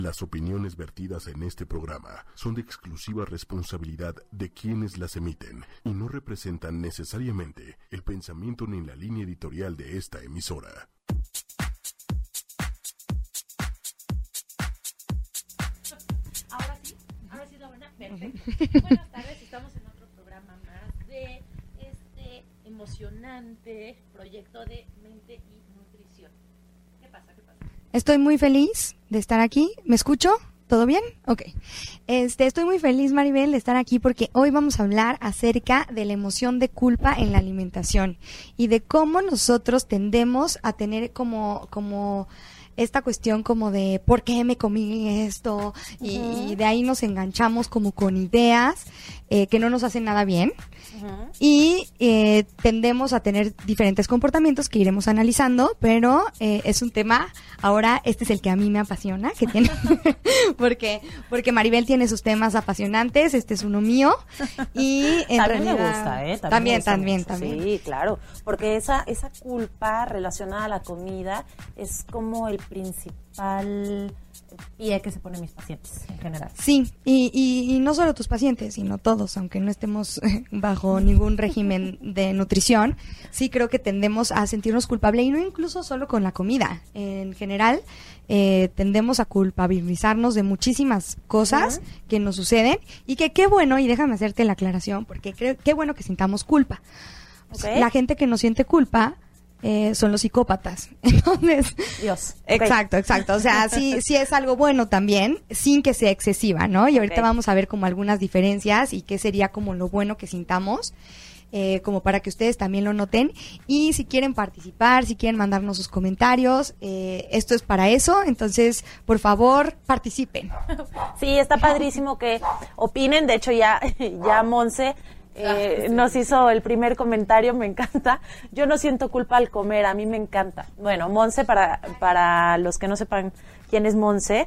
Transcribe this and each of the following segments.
Las opiniones vertidas en este programa son de exclusiva responsabilidad de quienes las emiten y no representan necesariamente el pensamiento ni la línea editorial de esta emisora. Ahora sí es la buena. Perfecto. Buenas tardes, estamos en otro programa más de este emocionante proyecto de mente y nutrición. ¿Qué pasa? Estoy muy feliz de estar aquí. ¿Me escucho? ¿Todo bien? Ok. Estoy muy feliz, Maribel, de estar aquí porque hoy vamos a hablar acerca de la emoción de culpa en la alimentación y de cómo nosotros tendemos a tener como esta cuestión como de ¿por qué me comí esto? Y de ahí nos enganchamos como con ideas que no nos hacen nada bien. Y tendemos a tener diferentes comportamientos que iremos analizando, pero es un tema, ahora este es el que a mí me apasiona, que tiene porque Maribel tiene sus temas apasionantes, este es uno mío y en también realidad, me gusta, también. Sí, claro, porque esa culpa relacionada a la comida es como el principal pie que se ponen mis pacientes en general. Sí, y no solo tus pacientes, sino todos, aunque no estemos bajo ningún régimen de nutrición, sí creo que tendemos a sentirnos culpables, y no incluso solo con la comida. En general, tendemos a culpabilizarnos de muchísimas cosas que nos suceden, y que qué bueno, y déjame hacerte la aclaración, porque qué bueno que sintamos culpa. Okay. La gente que no siente culpa son los psicópatas. Entonces, Dios. Exacto. O sea, sí es algo bueno también, sin que sea excesiva, ¿no? Y ahorita vamos a ver como algunas diferencias y qué sería como lo bueno que sintamos, como para que ustedes también lo noten. Y si quieren participar, si quieren mandarnos sus comentarios, esto es para eso. Entonces, por favor, participen. Sí, está padrísimo que opinen. De hecho, ya Monse nos hizo el primer comentario, me encanta. Yo no siento culpa al comer, a mí me encanta. Bueno, Monse, para los que no sepan quién es Monse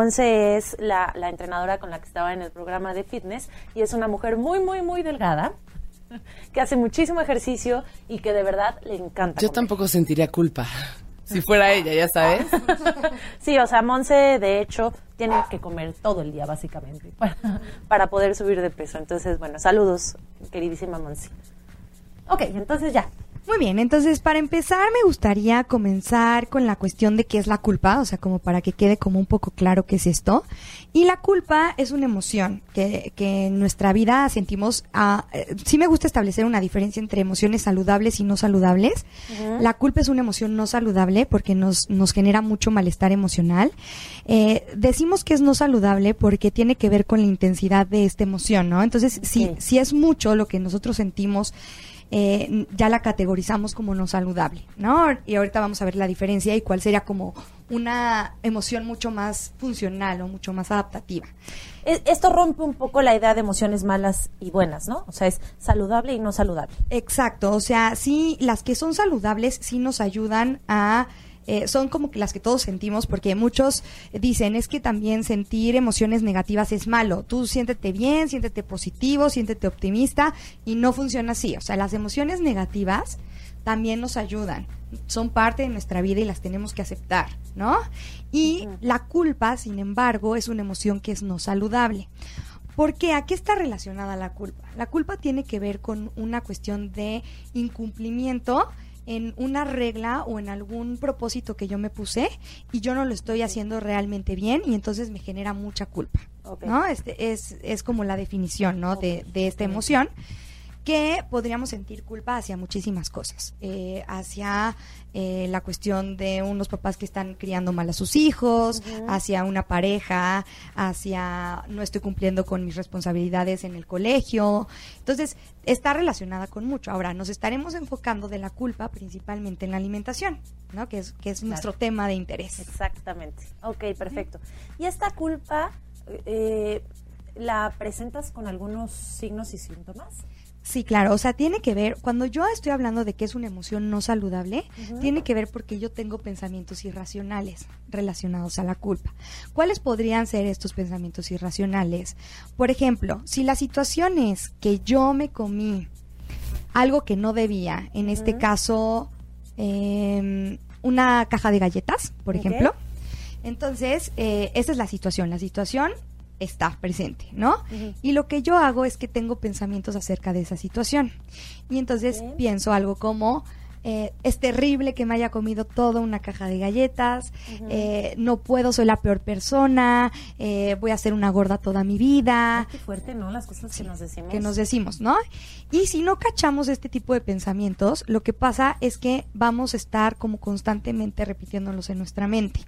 es la entrenadora con la que estaba en el programa de fitness, y es una mujer muy, muy, muy delgada, que hace muchísimo ejercicio y que de verdad le encanta Yo comer. tampoco sentiría culpa si fuera ella, ya sabes. Sí, o sea, Monse, de hecho, tiene que comer todo el día, básicamente, para poder subir de peso. Entonces, bueno, saludos, queridísima Monse. Ok, entonces ya. Muy bien, entonces para empezar me gustaría comenzar con la cuestión de qué es la culpa, o sea, como para que quede como un poco claro qué es esto. Y la culpa es una emoción que en nuestra vida sentimos. Sí me gusta establecer una diferencia entre emociones saludables y no saludables. La culpa es una emoción no saludable porque nos genera mucho malestar emocional. Decimos que es no saludable porque tiene que ver con la intensidad de esta emoción, ¿no? Entonces, si es mucho lo que nosotros sentimos, ya la categorizamos como no saludable, ¿no? Y ahorita vamos a ver la diferencia y cuál sería como una emoción mucho más funcional o mucho más adaptativa. Esto rompe un poco la idea de emociones malas y buenas, ¿no? O sea, es saludable y no saludable. Exacto, o sea, sí, las que son saludables sí nos ayudan a... son como que las que todos sentimos, porque muchos dicen, es que también sentir emociones negativas es malo. Tú siéntete bien, siéntete positivo, siéntete optimista, y no funciona así. O sea, las emociones negativas también nos ayudan, son parte de nuestra vida y las tenemos que aceptar, ¿no? Y la culpa, sin embargo, es una emoción que es no saludable. ¿Por qué? ¿A qué está relacionada la culpa? La culpa tiene que ver con una cuestión de incumplimiento en una regla o en algún propósito que yo me puse y yo no lo estoy haciendo realmente bien, y entonces me genera mucha culpa, ¿no? Es como la definición, ¿no? de esta emoción, que podríamos sentir culpa hacia muchísimas cosas, hacia la cuestión de unos papás que están criando mal a sus hijos, hacia una pareja, hacia no estoy cumpliendo con mis responsabilidades en el colegio. Entonces, está relacionada con mucho. Ahora, nos estaremos enfocando de la culpa principalmente en la alimentación, ¿no? Que es nuestro tema de interés. Exactamente. Ok, perfecto. ¿Y esta culpa la presentas con algunos signos y síntomas? Sí, claro, o sea, tiene que ver, cuando yo estoy hablando de que es una emoción no saludable, tiene que ver porque yo tengo pensamientos irracionales relacionados a la culpa. ¿Cuáles podrían ser estos pensamientos irracionales? Por ejemplo, si la situación es que yo me comí algo que no debía, en este caso, una caja de galletas, por ejemplo, Entonces, esa es la situación. La situación está presente, ¿no? Y lo que yo hago es que tengo pensamientos acerca de esa situación. Y entonces pienso algo como, es terrible que me haya comido toda una caja de galletas, no puedo, soy la peor persona, voy a ser una gorda toda mi vida. Ay, qué fuerte, ¿no? Las cosas que nos decimos. Que nos decimos, ¿no? Y si no cachamos este tipo de pensamientos, lo que pasa es que vamos a estar como constantemente repitiéndolos en nuestra mente.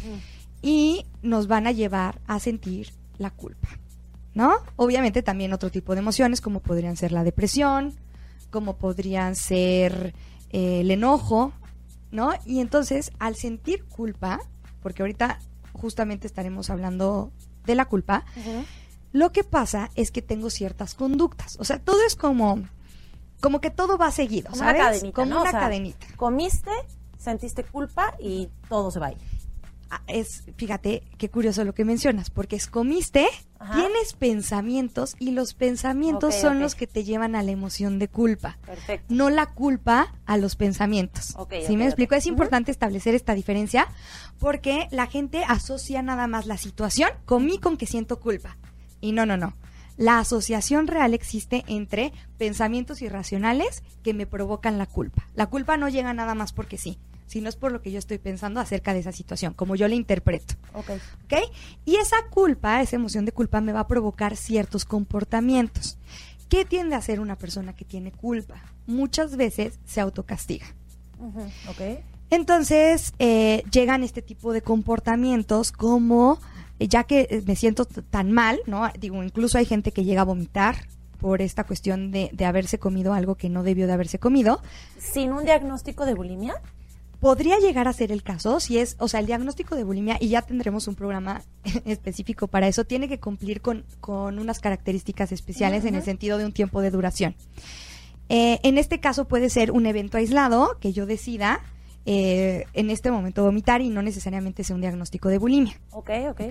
Y nos van a llevar a sentir la culpa, ¿no? Obviamente también otro tipo de emociones como podrían ser la depresión, como podrían ser el enojo, ¿no? Y entonces al sentir culpa, porque ahorita justamente estaremos hablando de la culpa, lo que pasa es que tengo ciertas conductas, o sea, todo es como que todo va seguido, como ¿sabes? Una cadenita, como ¿no? una o sea, cadenita. Comiste, sentiste culpa y todo se va ahí. Fíjate qué curioso lo que mencionas, porque comiste, tienes pensamientos y los pensamientos son los que te llevan a la emoción de culpa. Perfecto. No la culpa a los pensamientos. ¿Sí me explico? Es importante establecer esta diferencia porque la gente asocia nada más la situación, comí con que siento culpa. Y no. La asociación real existe entre pensamientos irracionales que me provocan la culpa. La culpa no llega nada más porque sí, sino es por lo que yo estoy pensando acerca de esa situación, como yo la interpreto. ¿Ok? Y esa culpa, esa emoción de culpa me va a provocar ciertos comportamientos. ¿Qué tiende a hacer una persona que tiene culpa? Muchas veces se autocastiga. Entonces, llegan este tipo de comportamientos como, ya que me siento tan mal, ¿no? Digo, incluso hay gente que llega a vomitar por esta cuestión de haberse comido algo que no debió de haberse comido. ¿Sin un diagnóstico de bulimia? Podría llegar a ser el caso, si es, o sea, el diagnóstico de bulimia, y ya tendremos un programa específico para eso, tiene que cumplir con unas características especiales en el sentido de un tiempo de duración. En este caso puede ser un evento aislado que yo decida en este momento vomitar y no necesariamente sea un diagnóstico de bulimia. Ok.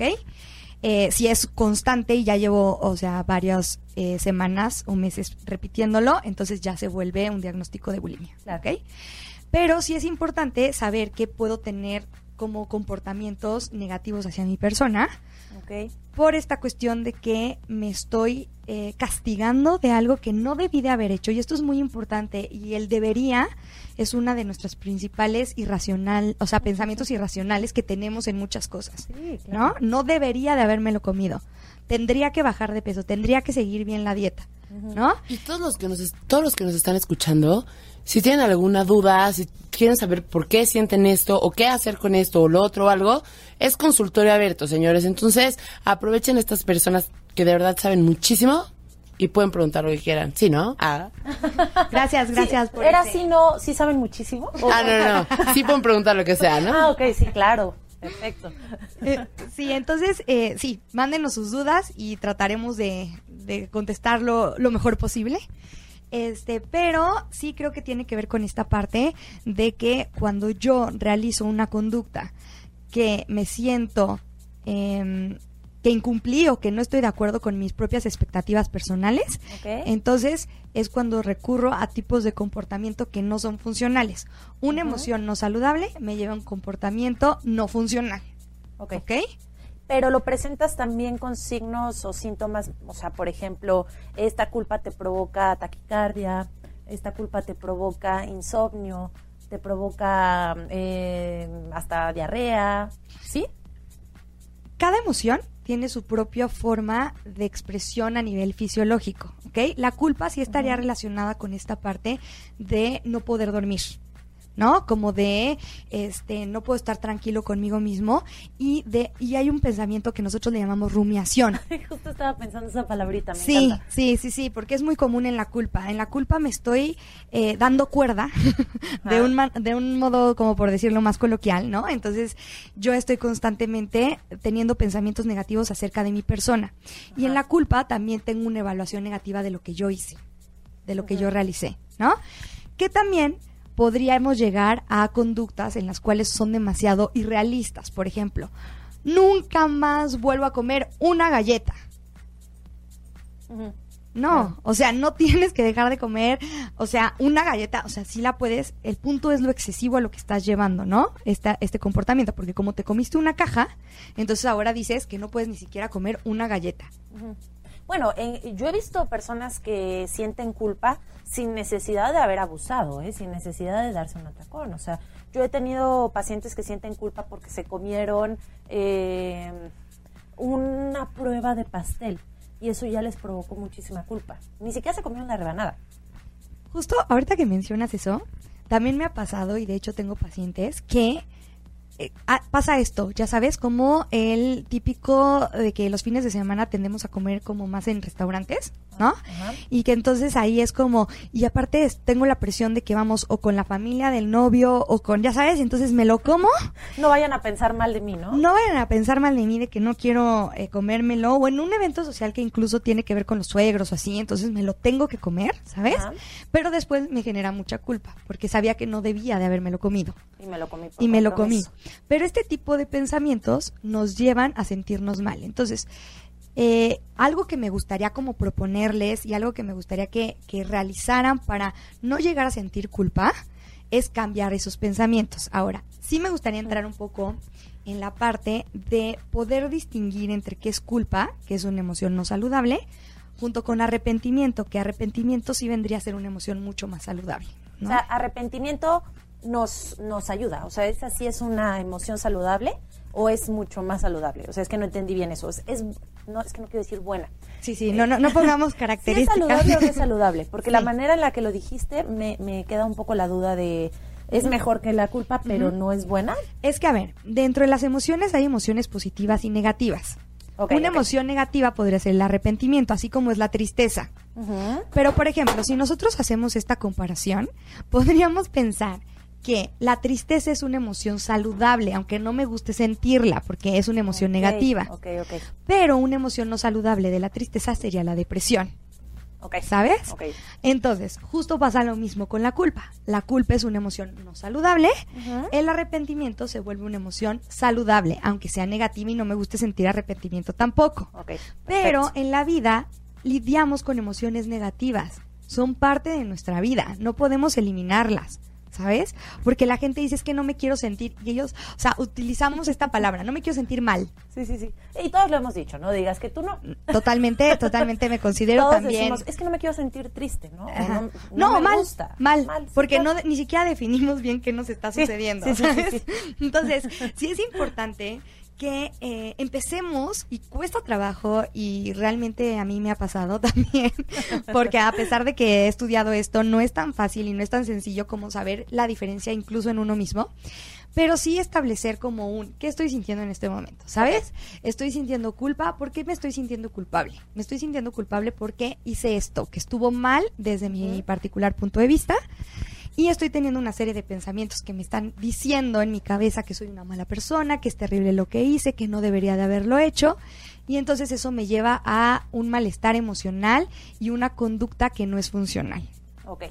Si es constante y ya llevo, o sea, varias semanas o meses repitiéndolo, entonces ya se vuelve un diagnóstico de bulimia. Claro. ¿Ok? Pero sí es importante saber que puedo tener como comportamientos negativos hacia mi persona por esta cuestión de que me estoy castigando de algo que no debí de haber hecho. Y esto es muy importante. Y el debería es una de nuestras principales pensamientos irracionales que tenemos en muchas cosas. Sí, claro. No debería de habérmelo comido. Tendría que bajar de peso, tendría que seguir bien la dieta, ¿no? Y todos los que nos están escuchando, si tienen alguna duda, si quieren saber por qué sienten esto o qué hacer con esto o lo otro o algo, es consultorio abierto, señores. Entonces, aprovechen estas personas que de verdad saben muchísimo y pueden preguntar lo que quieran. ¿Sí, no? Gracias sí, por ¿era así, no? ¿Sí saben muchísimo? No. Sí pueden preguntar lo que sea, ¿no? Ok, sí, claro. Perfecto. Sí, entonces, sí, mándenos sus dudas y trataremos de contestarlo lo mejor posible. Pero sí creo que tiene que ver con esta parte de que cuando yo realizo una conducta que me siento que incumplí o que no estoy de acuerdo con mis propias expectativas personales, entonces es cuando recurro a tipos de comportamiento que no son funcionales. Una emoción no saludable me lleva a un comportamiento no funcional. ¿Ok? Pero lo presentas también con signos o síntomas, o sea, por ejemplo, esta culpa te provoca taquicardia, esta culpa te provoca insomnio, te provoca hasta diarrea, ¿sí? Cada emoción tiene su propia forma de expresión a nivel fisiológico, ¿ok? La culpa sí estaría relacionada con esta parte de no poder dormir, ¿no? Como de no puedo estar tranquilo conmigo mismo y hay un pensamiento que nosotros le llamamos rumiación. Justo estaba pensando esa palabrita, me encanta. Sí, Sí, porque es muy común en la culpa. En la culpa me estoy dando cuerda de un modo, como por decirlo más coloquial, ¿no? Entonces yo estoy constantemente teniendo pensamientos negativos acerca de mi persona. Y en la culpa también tengo una evaluación negativa de lo que yo hice, de lo que yo realicé, ¿no? Que también podríamos llegar a conductas en las cuales son demasiado irrealistas. Por ejemplo, nunca más vuelvo a comer una galleta. No, o sea, no tienes que dejar de comer, o sea, una galleta, o sea, sí la puedes, el punto es lo excesivo a lo que estás llevando, ¿no? Este comportamiento, porque como te comiste una caja, entonces ahora dices que no puedes ni siquiera comer una galleta. Uh-huh. Bueno, yo he visto personas que sienten culpa sin necesidad de haber abusado, sin necesidad de darse un atracón. O sea, yo he tenido pacientes que sienten culpa porque se comieron una prueba de pastel y eso ya les provocó muchísima culpa. Ni siquiera se comieron una rebanada. Justo ahorita que mencionas eso, también me ha pasado, y de hecho tengo pacientes que pasa esto, ya sabes, como el típico de que los fines de semana tendemos a comer como más en restaurantes, ¿no? Ajá. Y que entonces ahí es como, y aparte tengo la presión de que vamos o con la familia del novio o con, ya sabes, entonces me lo como. No vayan a pensar mal de mí, ¿no? No vayan a pensar mal de mí de que no quiero comérmelo, o en un evento social que incluso tiene que ver con los suegros o así, entonces me lo tengo que comer, ¿sabes? Ajá. Pero después me genera mucha culpa, porque sabía que no debía de habérmelo comido. Y me lo comí. Y me lo comí. Pero este tipo de pensamientos nos llevan a sentirnos mal. Entonces, algo que me gustaría como proponerles y algo que me gustaría que realizaran para no llegar a sentir culpa es cambiar esos pensamientos. Ahora, sí me gustaría entrar un poco en la parte de poder distinguir entre qué es culpa, que es una emoción no saludable, junto con arrepentimiento, que arrepentimiento sí vendría a ser una emoción mucho más saludable, ¿no? O sea, arrepentimiento nos ayuda. O sea, ¿esa sí es una emoción saludable o es mucho más saludable? O sea, es que no entendí bien eso. Es que no quiero decir buena. Sí, no pongamos características. ¿Sí es saludable o no es saludable? Porque Sí. la manera en la que lo dijiste me queda un poco la duda de es mejor que la culpa, pero no es buena. Es que, a ver, dentro de las emociones hay emociones positivas y negativas. Okay, Una emoción negativa podría ser el arrepentimiento, así como es la tristeza. Uh-huh. Pero, por ejemplo, si nosotros hacemos esta comparación, podríamos pensar que la tristeza es una emoción saludable, aunque no me guste sentirla, porque es una emoción negativa. Ok. Pero una emoción no saludable de la tristeza sería la depresión. Okay. ¿Sabes? Ok. Entonces, justo pasa lo mismo con la culpa. La culpa es una emoción no saludable. Uh-huh. El arrepentimiento se vuelve una emoción saludable, aunque sea negativa y no me guste sentir arrepentimiento tampoco. Okay. Pero Perfecto. en la vida lidiamos con emociones negativas. Son parte de nuestra vida. No podemos eliminarlas. ¿Sabes? Porque la gente dice es que no me quiero sentir, y ellos, o sea, utilizamos esta palabra, no me quiero sentir mal. Sí. Y todos lo hemos dicho, ¿no? Digas que tú no. Totalmente me considero Todos también. decimos, es que no me quiero sentir triste, ¿no? O Ajá. no me mal, gusta. mal, sí, porque claro. ni siquiera definimos bien qué nos está Sí, sucediendo. sí. ¿Sabes? Entonces, sí es importante que empecemos, y cuesta trabajo, y realmente a mí me ha pasado también, porque a pesar de que he estudiado esto, no es tan fácil y no es tan sencillo como saber la diferencia incluso en uno mismo, pero sí establecer como ¿qué estoy sintiendo en este momento? ¿Sabes? Estoy sintiendo culpa. ¿Por qué me estoy sintiendo culpable? Me estoy sintiendo culpable porque hice esto, que estuvo mal desde mi particular punto de vista, y estoy teniendo una serie de pensamientos que me están diciendo en mi cabeza que soy una mala persona, que es terrible lo que hice, que no debería de haberlo hecho, y entonces eso me lleva a un malestar emocional y una conducta que no es funcional. Ok.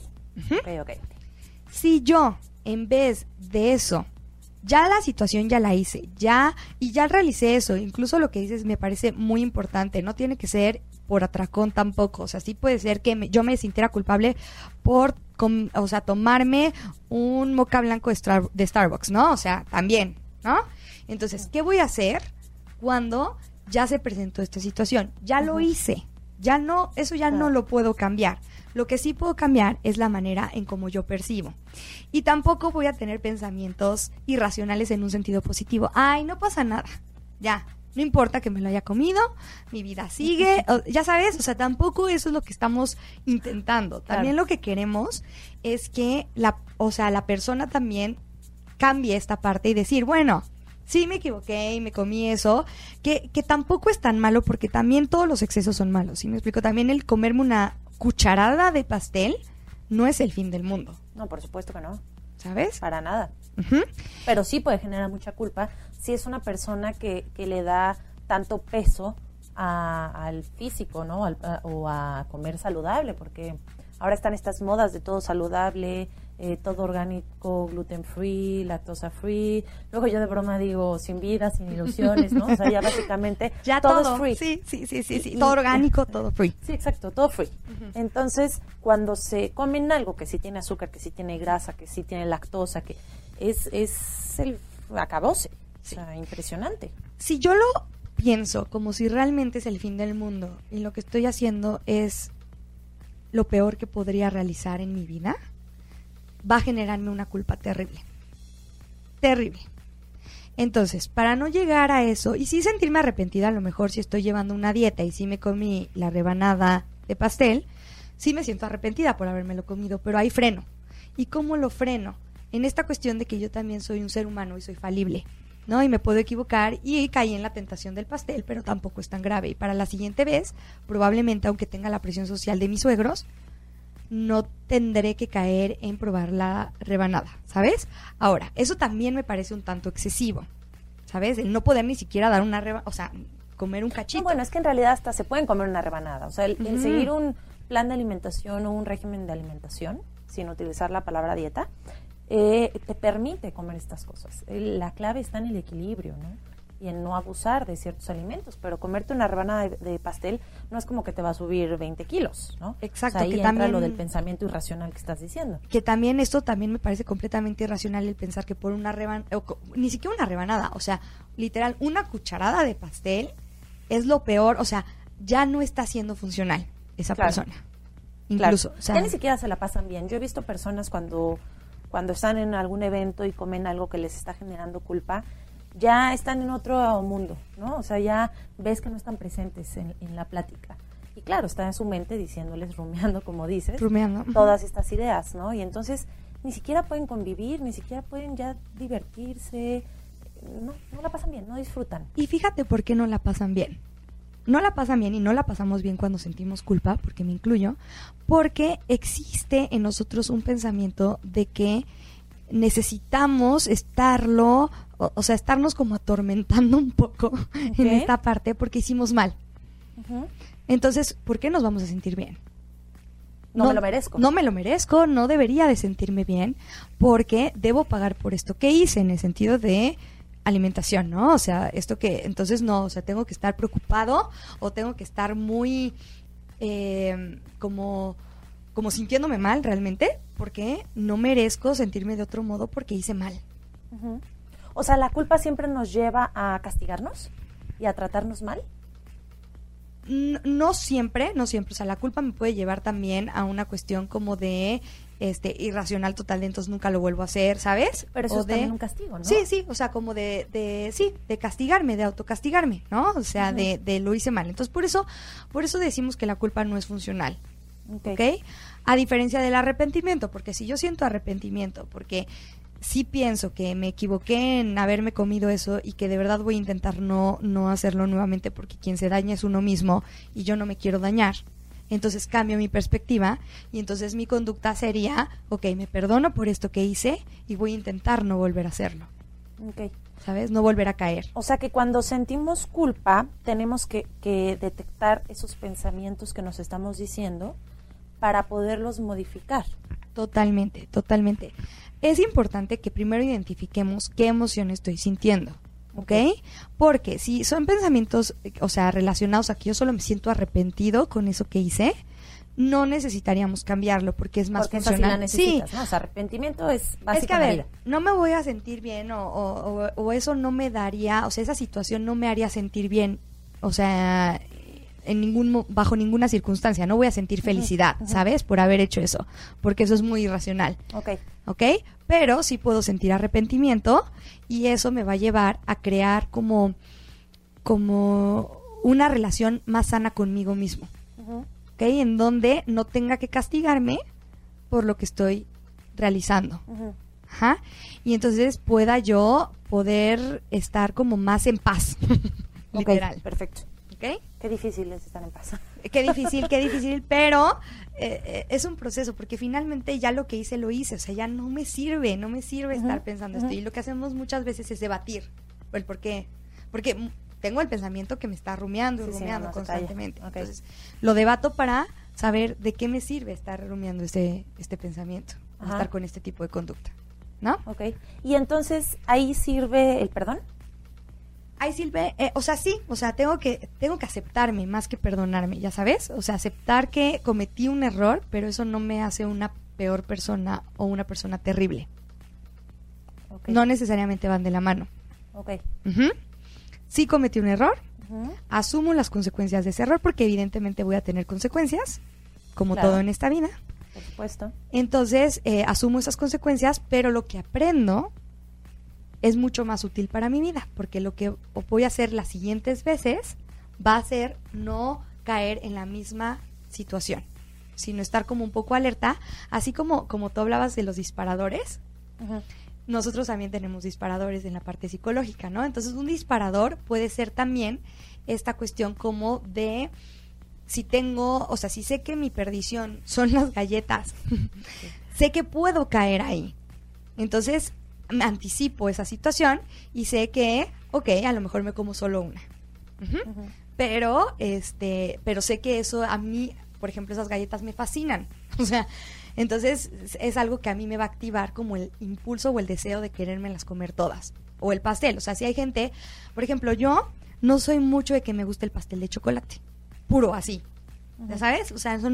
Si yo, en vez de eso, ya la situación ya la hice, ya realicé eso, incluso lo que dices me parece muy importante, no tiene que ser por atracón tampoco, o sea, sí puede ser que yo me sintiera culpable por, tomarme un moca blanco de Starbucks, ¿no? O sea, también, ¿no? Entonces, ¿qué voy a hacer cuando ya se presentó esta situación? Ya lo hice, eso ya no lo puedo cambiar. Lo que sí puedo cambiar es la manera en cómo yo percibo. Y tampoco voy a tener pensamientos irracionales en un sentido positivo. Ay, no pasa nada, ya. No importa que me lo haya comido, mi vida sigue, ya sabes, o sea, tampoco eso es lo que estamos intentando. También lo que queremos es que la persona también cambie esta parte y decir, bueno, sí me equivoqué y me comí eso, que tampoco es tan malo, porque también todos los excesos son malos. ¿Sí me explico? También el comerme una cucharada de pastel no es el fin del mundo. No, por supuesto que no. ¿Sabes? Para nada. Uh-huh. Pero sí puede generar mucha culpa si es una persona que le da tanto peso al físico, ¿no? O a comer saludable, porque ahora están estas modas de todo saludable, todo orgánico, gluten free, lactosa free. Luego yo de broma digo sin vida, sin ilusiones, ¿no? O sea, ya básicamente Ya todo todo es free. Sí. Todo orgánico, todo free. Sí, exacto, todo free. Entonces, cuando se comen algo que sí tiene azúcar, que sí tiene grasa, que sí tiene lactosa, que es el acabose. O sea, impresionante. Si yo lo pienso como si realmente es el fin del mundo y lo que estoy haciendo es lo peor que podría realizar en mi vida, va a generarme una culpa terrible. Terrible. Entonces, para no llegar a eso, y sí sentirme arrepentida, a lo mejor si estoy llevando una dieta y sí me comí la rebanada de pastel, sí me siento arrepentida por habérmelo comido, pero ahí freno. ¿Y cómo lo freno? En esta cuestión de que yo también soy un ser humano y soy falible, ¿no? Y me puedo equivocar y caí en la tentación del pastel, pero tampoco es tan grave. Y para la siguiente vez, probablemente, aunque tenga la presión social de mis suegros, no tendré que caer en probar la rebanada, ¿sabes? Ahora, eso también me parece un tanto excesivo, ¿sabes? El no poder ni siquiera dar una rebanada, o sea, comer un cachito. No, bueno, es que en realidad hasta se pueden comer una rebanada. O sea, el seguir un plan de alimentación o un régimen de alimentación, sin utilizar la palabra dieta, te permite comer estas cosas. La clave está en el equilibrio, ¿no? Y en no abusar de ciertos alimentos, pero comerte una rebanada de pastel no es como que te va a subir 20 kilos, ¿no? Exacto. O sea, ahí que entra también, lo del pensamiento irracional que estás diciendo. que también esto también me parece completamente irracional el pensar que por una rebanada, ni siquiera una rebanada, o sea, literal, una cucharada de pastel es lo peor, o sea, ya no está siendo funcional esa persona. Incluso, claro. o sea, Ya ni siquiera se la pasan bien. Yo he visto personas cuando están en algún evento y comen algo que les está generando culpa, ya están en otro mundo, ¿no? O sea, ya ves que no están presentes en la plática. Y claro, está en su mente diciéndoles, rumiando, como dices, rumiando. todas estas ideas, ¿no? Y entonces ni siquiera pueden convivir, ni siquiera pueden ya divertirse, no la pasan bien, no disfrutan. Y fíjate por qué no la pasan bien. No la pasan bien y no la pasamos bien cuando sentimos culpa, porque me incluyo, porque existe en nosotros un pensamiento de que necesitamos estarlo, o sea, estarnos como atormentando un poco en esta parte porque hicimos mal. Entonces, ¿por qué nos vamos a sentir bien? No me lo merezco. No me lo merezco, no debería de sentirme bien porque debo pagar por esto que hice, en el sentido de alimentación, ¿no? O sea, esto que, entonces no, o sea, tengo que estar preocupado o tengo que estar muy como sintiéndome mal realmente porque no merezco sentirme de otro modo porque hice mal. O sea, ¿la culpa siempre nos lleva a castigarnos y a tratarnos mal? No siempre, o sea, la culpa me puede llevar también a una cuestión como de irracional total, de entonces nunca lo vuelvo a hacer, ¿sabes? Pero eso o es también un castigo, ¿no? Sí, o sea, como de castigarme, de autocastigarme, ¿no? O sea, de lo hice mal. Entonces, por eso decimos que la culpa no es funcional. ¿Ok? A diferencia del arrepentimiento, porque si yo siento arrepentimiento, porque sí pienso que me equivoqué en haberme comido eso y que de verdad voy a intentar no hacerlo nuevamente porque quien se daña es uno mismo y yo no me quiero dañar, entonces cambio mi perspectiva y entonces mi conducta sería, me perdono por esto que hice y voy a intentar no volver a hacerlo. ¿Sabes? No volver a caer. O sea que cuando sentimos culpa tenemos que detectar esos pensamientos que nos estamos diciendo para poderlos modificar. Totalmente. Es importante que primero identifiquemos qué emoción estoy sintiendo, ¿ok? Porque si son pensamientos, o sea, relacionados a que yo solo me siento arrepentido con eso que hice, no necesitaríamos cambiarlo porque es más funcional. Sí la necesitas, ¿no? O sea, arrepentimiento es básico. Es que, a ver, no me voy a sentir bien o eso no me daría, o sea, esa situación no me haría sentir bien, o sea, bajo ninguna circunstancia. No voy a sentir felicidad, ¿sabes? Por haber hecho eso, porque eso es muy irracional. ¿Ok? Pero sí puedo sentir arrepentimiento y eso me va a llevar a crear como una relación más sana conmigo mismo. ¿Ok? En donde no tenga que castigarme por lo que estoy realizando. Ajá. Y entonces pueda yo poder estar como más en paz. Literal. Perfecto. ¿Okay? Qué difícil es estar en paz. Qué difícil, pero es un proceso, porque finalmente ya lo que hice, lo hice, o sea, ya no me sirve estar pensando esto, y lo que hacemos muchas veces es debatir el por qué, porque tengo el pensamiento que me está rumiando constantemente, entonces lo debato para saber de qué me sirve estar rumiando este pensamiento, Ajá. estar con este tipo de conducta, ¿no? Ok. Y entonces, ¿ahí sirve el perdón? Ahí sirve, o sea, sí, o sea, tengo que aceptarme más que perdonarme, ya sabes, o sea, aceptar que cometí un error, pero eso no me hace una peor persona o una persona terrible. Ok. No necesariamente van de la mano. Ok. Ujú. Sí cometí un error, Ujú. asumo las consecuencias de ese error porque evidentemente voy a tener consecuencias, como Claro. todo en esta vida. Por supuesto. Entonces, asumo esas consecuencias, pero lo que aprendo es mucho más útil para mi vida, porque lo que voy a hacer las siguientes veces va a ser no caer en la misma situación, sino estar como un poco alerta, así como tú hablabas de los disparadores. Ujú. Nosotros también tenemos disparadores en la parte psicológica, ¿no? Entonces, un disparador puede ser también esta cuestión como de si tengo, o sea, si sé que mi perdición son las galletas, sé que puedo caer ahí. Entonces, me anticipo esa situación y sé que, ok, a lo mejor me como solo una. Ujú. Ujú. Pero sé que eso a mí, por ejemplo, esas galletas me fascinan. O sea, entonces es algo que a mí me va a activar como el impulso o el deseo de querérmelas comer todas. O el pastel. O sea, si hay gente, por ejemplo, yo no soy mucho de que me guste el pastel de chocolate. Puro así. ¿Ya sabes? O sea, eso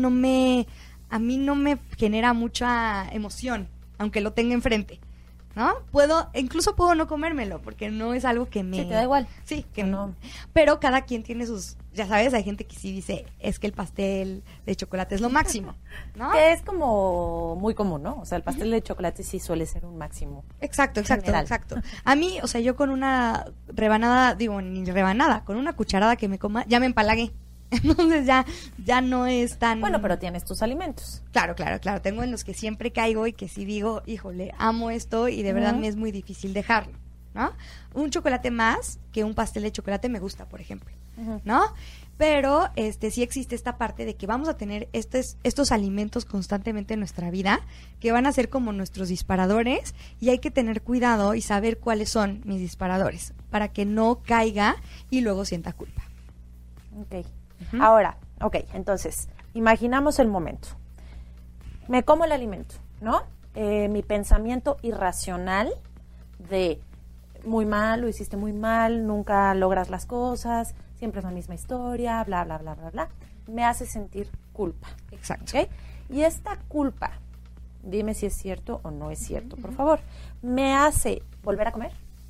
a mí no me genera mucha emoción, aunque lo tenga enfrente. ¿No? Incluso puedo no comérmelo, porque no es algo que me... Sí, te da igual. Sí, que No. no. Pero cada quien tiene sus... Ya sabes, hay gente que sí dice, es que el pastel de chocolate es lo máximo, ¿no? Que es como muy común, ¿no? O sea, el pastel de chocolate sí suele ser un máximo. Exacto. General. A mí, o sea, yo con una rebanada, digo, ni rebanada, con una cucharada que me coma, ya me empalagué. Entonces ya no es tan... Bueno, pero tienes tus alimentos. Claro. Tengo en los que siempre caigo y que sí digo, híjole, amo esto y de verdad Ujú. me es muy difícil dejarlo, ¿no? Un chocolate más que un pastel de chocolate me gusta, por ejemplo, Ujú. ¿no? Pero sí existe esta parte de que vamos a tener estos alimentos constantemente en nuestra vida que van a ser como nuestros disparadores y hay que tener cuidado y saber cuáles son mis disparadores para que no caiga y luego sienta culpa. Ok. Ujú. Ahora, ok, entonces, imaginamos el momento. Me como el alimento, ¿no? Mi pensamiento irracional de muy mal, lo hiciste muy mal, nunca logras las cosas, siempre es la misma historia, bla, bla, bla, bla, bla, me hace sentir culpa. Exacto. ¿Ok? Y esta culpa, dime si es cierto o no es cierto, por favor, me hace volver a comer.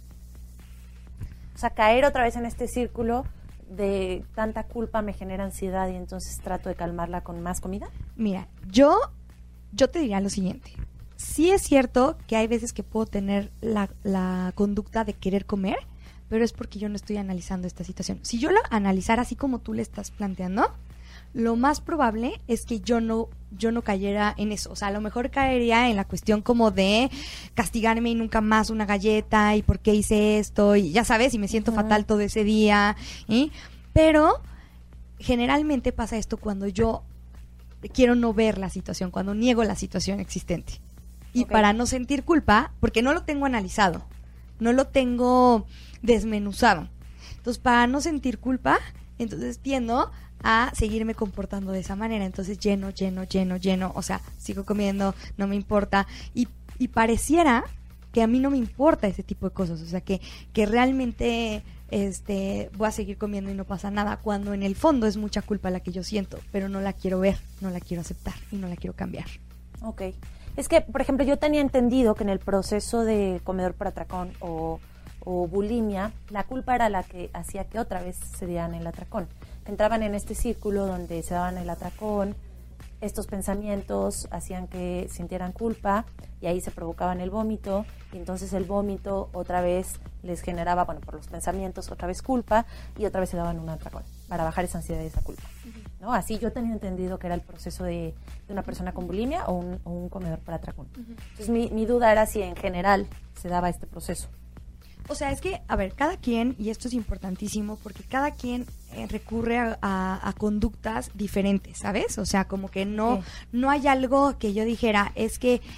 O sea, caer otra vez en este círculo de tanta culpa me genera ansiedad y entonces trato de calmarla con más comida. Mira, yo te diría lo siguiente. Sí es cierto que hay veces que puedo tener la conducta de querer comer, pero es porque yo no estoy analizando esta situación. Si yo la analizara así como tú le estás planteando, lo más probable es que yo no cayera en eso. O sea, a lo mejor caería en la cuestión como de castigarme y nunca más una galleta y por qué hice esto y ya sabes, y me siento fatal todo ese día. Pero generalmente pasa esto cuando yo quiero no ver la situación, cuando niego la situación existente. Y Ok. para no sentir culpa, porque no lo tengo analizado, no lo tengo desmenuzado. Entonces, para no sentir culpa, entonces tiendo a seguirme comportando de esa manera. Entonces, lleno, o sea, sigo comiendo, no me importa. Y pareciera que a mí no me importa ese tipo de cosas. O sea, que realmente voy a seguir comiendo y no pasa nada, cuando en el fondo es mucha culpa la que yo siento, pero no la quiero ver, no la quiero aceptar y no la quiero cambiar. Ok. Es que, por ejemplo, yo tenía entendido que en el proceso de comedor por atracón o bulimia, la culpa era la que hacía que otra vez se dieran el atracón. Entraban en este círculo donde se daban el atracón, estos pensamientos hacían que sintieran culpa y ahí se provocaban el vómito y entonces el vómito otra vez les generaba, bueno, por los pensamientos otra vez culpa y otra vez se daban un atracón para bajar esa ansiedad y esa culpa. ¿No? Así yo tenía entendido que era el proceso de una persona con bulimia o un comedor por atracón. Entonces mi duda era si en general se daba este proceso. O sea, es que, a ver, cada quien, y esto es importantísimo, porque cada quien recurre a conductas diferentes, ¿sabes? O sea, como que no hay algo que yo dijera, es que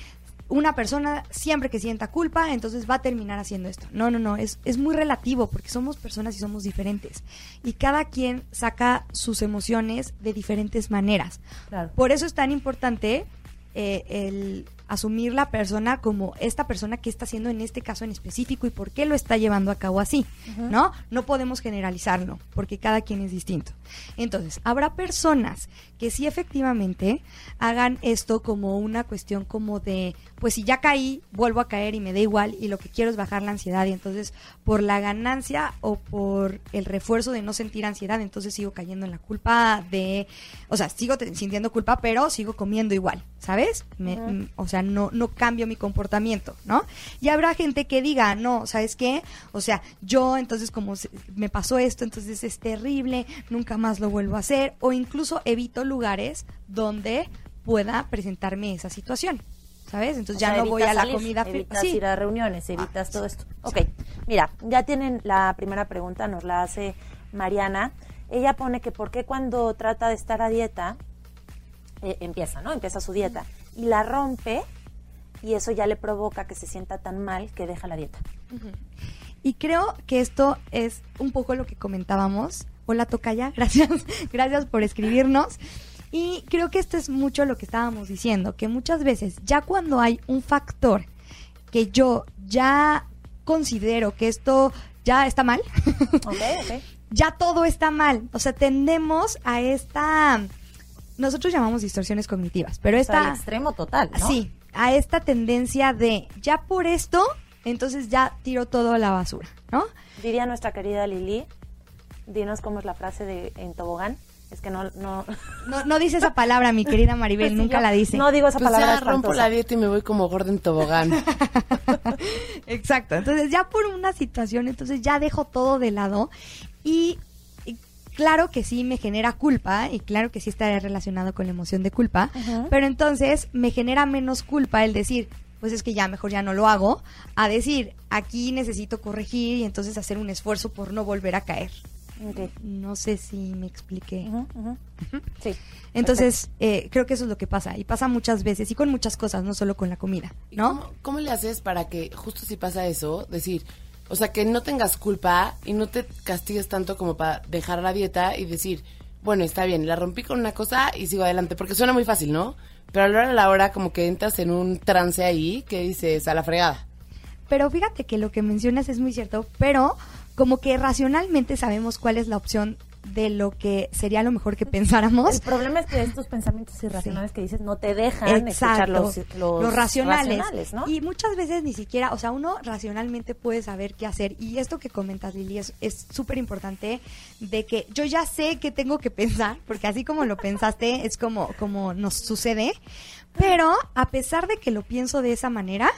una persona siempre que sienta culpa, entonces va a terminar haciendo esto. No, es muy relativo porque somos personas y somos diferentes. Y cada quien saca sus emociones de diferentes maneras. Claro. Por eso es tan importante el asumir la persona como esta persona que está haciendo en este caso en específico y por qué lo está llevando a cabo así, ¿no? No podemos generalizarlo porque cada quien es distinto. Entonces, habrá personas que sí efectivamente hagan esto como una cuestión como de, pues si ya caí, vuelvo a caer y me da igual y lo que quiero es bajar la ansiedad y entonces por la ganancia o por el refuerzo de no sentir ansiedad, entonces sigo cayendo en la culpa sigo sintiendo culpa, pero sigo comiendo igual, ¿sabes? O sea, no cambio mi comportamiento, ¿no? Y habrá gente que diga, no, ¿sabes qué? O sea, yo entonces como me pasó esto, entonces es terrible, nunca más lo vuelvo a hacer, o incluso evito lugares donde pueda presentarme esa situación, ¿sabes? Entonces ya no voy a la comida. Evitas ir a reuniones, evitas todo esto. Ok, mira, ya tienen la primera pregunta, nos la hace Mariana. Ella pone que por qué cuando trata de estar a dieta, empieza su dieta, y la rompe, y eso ya le provoca que se sienta tan mal que deja la dieta. Y creo que esto es un poco lo que comentábamos. Hola, tocaya, gracias por escribirnos. Y creo que esto es mucho lo que estábamos diciendo, que muchas veces ya cuando hay un factor que yo ya considero que esto ya está mal, okay. Ya todo está mal. O sea, tendemos a nosotros llamamos distorsiones cognitivas, pero al extremo total, ¿no? Sí, a esta tendencia de ya por esto, entonces ya tiro todo a la basura, ¿no? Diría nuestra querida Lili, dinos cómo es la frase en tobogán. Es que no dice esa palabra, mi querida Maribel, pues nunca la dice. No digo esa palabra. Ya rompo la dieta y me voy como gorda en tobogán. Exacto, entonces ya por una situación, entonces ya dejo todo de lado y claro que sí me genera culpa y claro que sí estaría relacionado con la emoción de culpa, pero entonces me genera menos culpa el decir, pues es que ya mejor ya no lo hago, a decir, aquí necesito corregir y entonces hacer un esfuerzo por no volver a caer. Okay. No sé si me expliqué. Sí. Entonces, creo que eso es lo que pasa. Y pasa muchas veces y con muchas cosas, no solo con la comida, ¿no? ¿Cómo le haces para que justo si pasa eso, decir, o sea, que no tengas culpa y no te castigues tanto como para dejar la dieta y decir, bueno, está bien, la rompí con una cosa y sigo adelante? Porque suena muy fácil, ¿no? Pero a la hora como que entras en un trance ahí que dices, a la fregada. Pero fíjate que lo que mencionas es muy cierto, pero como que racionalmente sabemos cuál es la opción de lo que sería lo mejor que pensáramos. El problema es que estos pensamientos irracionales que dices no te dejan escuchar los racionales, ¿no? Y muchas veces ni siquiera, o sea, uno racionalmente puede saber qué hacer. Y esto que comentas, Lili, es súper importante de que yo ya sé qué tengo que pensar, porque así como lo pensaste, es como nos sucede. Pero a pesar de que lo pienso de esa manera,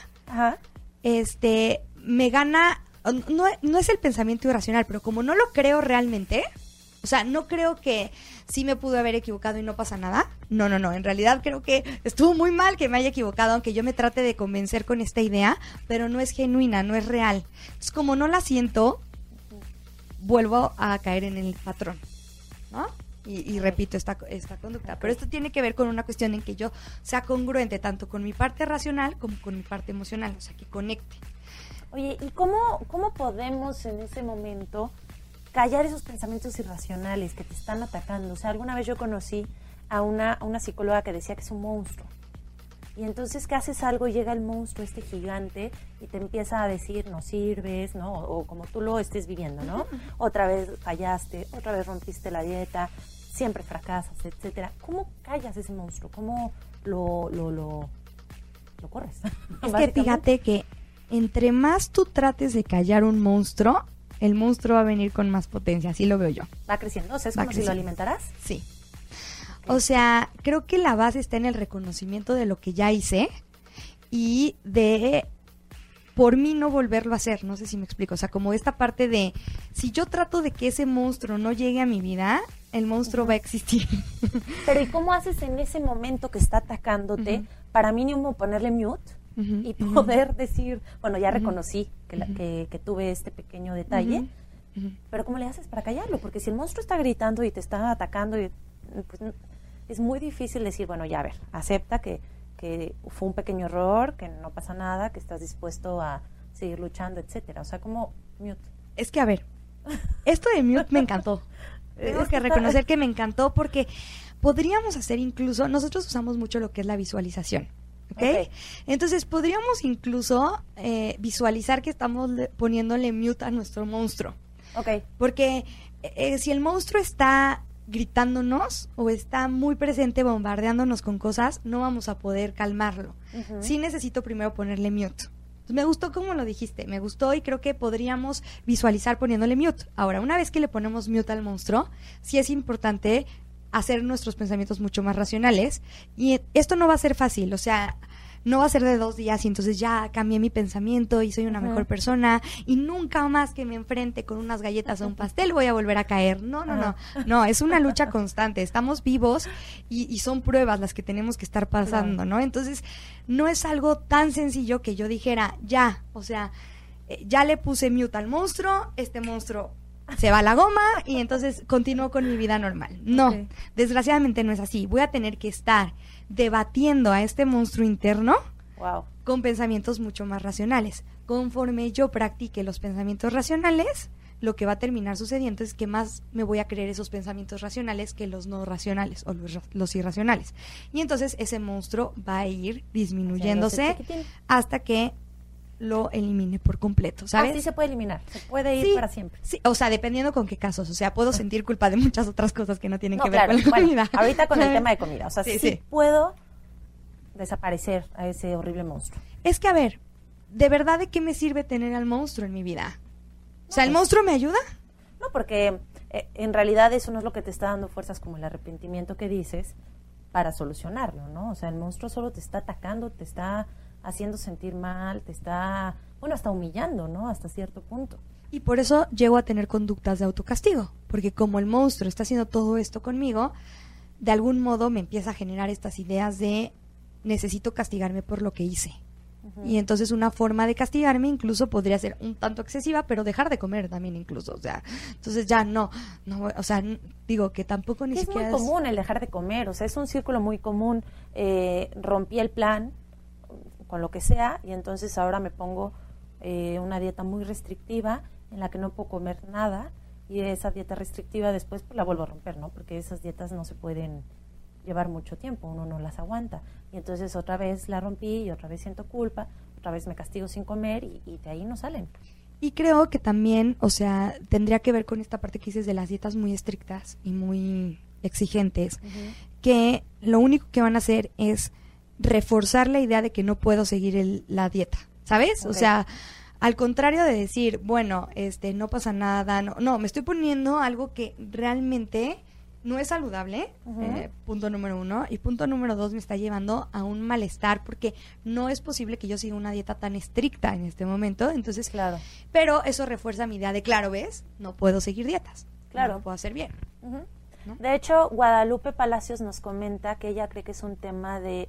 me gana. No es el pensamiento irracional, pero como no lo creo realmente, o sea, no creo que sí me pude haber equivocado y no pasa nada. No, en realidad creo que estuvo muy mal que me haya equivocado, aunque yo me trate de convencer con esta idea, pero no es genuina, no es real. Entonces, como no la siento, vuelvo a caer en el patrón, ¿no? Y repito esta conducta. Pero esto tiene que ver con una cuestión en que yo sea congruente tanto con mi parte racional como con mi parte emocional, o sea, que conecte. Oye, ¿y cómo podemos en ese momento callar esos pensamientos irracionales que te están atacando? O sea, alguna vez yo conocí a una psicóloga que decía que es un monstruo. Y entonces que haces algo y llega el monstruo, este gigante, y te empieza a decir, no sirves, ¿no? O como tú lo estés viviendo, ¿no? Otra vez fallaste, otra vez rompiste la dieta, siempre fracasas, etcétera. ¿Cómo callas ese monstruo? ¿Cómo lo corres? Es que fíjate que entre más tú trates de callar un monstruo, el monstruo va a venir con más potencia, así lo veo yo. Va creciendo, o sea, es como si lo alimentaras. Sí. Okay. O sea, creo que la base está en el reconocimiento de lo que ya hice y de por mí no volverlo a hacer, no sé si me explico. O sea, como esta parte de, si yo trato de que ese monstruo no llegue a mi vida, el monstruo va a existir. Pero ¿y cómo haces en ese momento que está atacándote para mínimo ponerle mute? Y poder decir, bueno, ya reconocí que tuve este pequeño detalle, pero ¿cómo le haces para callarlo? Porque si el monstruo está gritando y te está atacando, pues, es muy difícil decir, bueno, ya a ver, acepta que que fue un pequeño error, que no pasa nada, que estás dispuesto a seguir luchando, etcétera. O sea, como mute. Es que, a ver, esto de mute me encantó. Tengo que reconocer que me encantó porque podríamos hacer incluso, nosotros usamos mucho lo que es la visualización, ¿ok? Entonces podríamos incluso visualizar que estamos poniéndole mute a nuestro monstruo. Ok. Porque si el monstruo está gritándonos o está muy presente bombardeándonos con cosas, no vamos a poder calmarlo. Sí necesito primero ponerle mute. Me gustó como lo dijiste, me gustó y creo que podríamos visualizar poniéndole mute. Ahora, una vez que le ponemos mute al monstruo, sí es importante hacer nuestros pensamientos mucho más racionales y esto no va a ser fácil, o sea, no va a ser de 2 días y entonces ya cambié mi pensamiento y soy una mejor persona y nunca más que me enfrente con unas galletas o un pastel voy a volver a caer. No, es una lucha constante, estamos vivos y son pruebas las que tenemos que estar pasando, ¿no? Entonces, no es algo tan sencillo que yo dijera, ya, o sea, ya le puse mute al monstruo, este monstruo se va a la goma y entonces continúo con mi vida normal. No, desgraciadamente no es así. Voy a tener que estar debatiendo a este monstruo interno con pensamientos mucho más racionales. Conforme yo practique los pensamientos racionales, lo que va a terminar sucediendo es que más me voy a creer esos pensamientos racionales que los no racionales o los irracionales. Y entonces ese monstruo va a ir disminuyéndose hasta que lo elimine por completo, ¿sabes? Sí se puede eliminar, se puede ir para siempre. Sí, o sea, dependiendo con qué casos, o sea, puedo sentir culpa de muchas otras cosas que no tienen que ver con la comida. Bueno, ahorita con el tema de comida, o sea, sí puedo desaparecer a ese horrible monstruo. Es que, a ver, ¿de verdad de qué me sirve tener al monstruo en mi vida? O sea, ¿el monstruo me ayuda? No, porque en realidad eso no es lo que te está dando fuerzas como el arrepentimiento que dices para solucionarlo, ¿no? O sea, el monstruo solo te está atacando, te está haciendo sentir mal, te está, bueno, hasta humillando, ¿no? Hasta cierto punto. Y por eso llego a tener conductas de autocastigo, porque como el monstruo está haciendo todo esto conmigo, de algún modo me empieza a generar estas ideas de necesito castigarme por lo que hice. Y entonces una forma de castigarme incluso podría ser un tanto excesiva, pero dejar de comer también incluso, o sea, entonces ya no, o sea, digo que tampoco ni siquiera es muy común el dejar de comer, o sea, es un círculo muy común. Rompí el plan con lo que sea y entonces ahora me pongo una dieta muy restrictiva en la que no puedo comer nada y esa dieta restrictiva después pues, la vuelvo a romper, ¿no? Porque esas dietas no se pueden llevar mucho tiempo, uno no las aguanta y entonces otra vez la rompí y otra vez siento culpa, otra vez me castigo sin comer y de ahí no salen. Y creo que también, o sea, tendría que ver con esta parte que dices de las dietas muy estrictas y muy exigentes, que lo único que van a hacer es reforzar la idea de que no puedo seguir la dieta, ¿sabes? O sea, al contrario de decir, bueno, no pasa nada, no, me estoy poniendo algo que realmente no es saludable, punto número 1, y punto número 2, me está llevando a un malestar porque no es posible que yo siga una dieta tan estricta en este momento, entonces, pero eso refuerza mi idea de, claro, ¿ves? No puedo seguir dietas, no lo puedo hacer bien. ¿no? De hecho, Guadalupe Palacios nos comenta que ella cree que es un tema de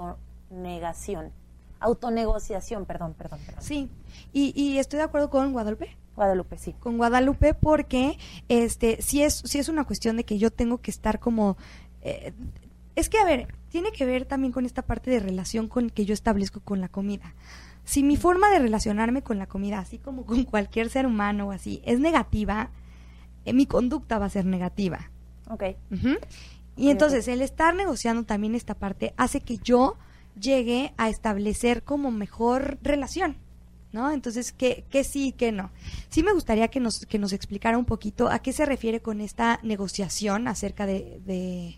autonegociación, perdón. Sí, y estoy de acuerdo con Guadalupe. Guadalupe, sí. Con Guadalupe porque sí es una cuestión de que yo tengo que estar como es que a ver, tiene que ver también con esta parte de relación con que yo establezco con la comida. Si mi forma de relacionarme con la comida, así como con cualquier ser humano o así, es negativa, mi conducta va a ser negativa. Okay. Y entonces el estar negociando también esta parte hace que yo llegue a establecer como mejor relación, ¿no? Entonces, ¿qué sí y qué no? Sí me gustaría que nos explicara un poquito a qué se refiere con esta negociación acerca de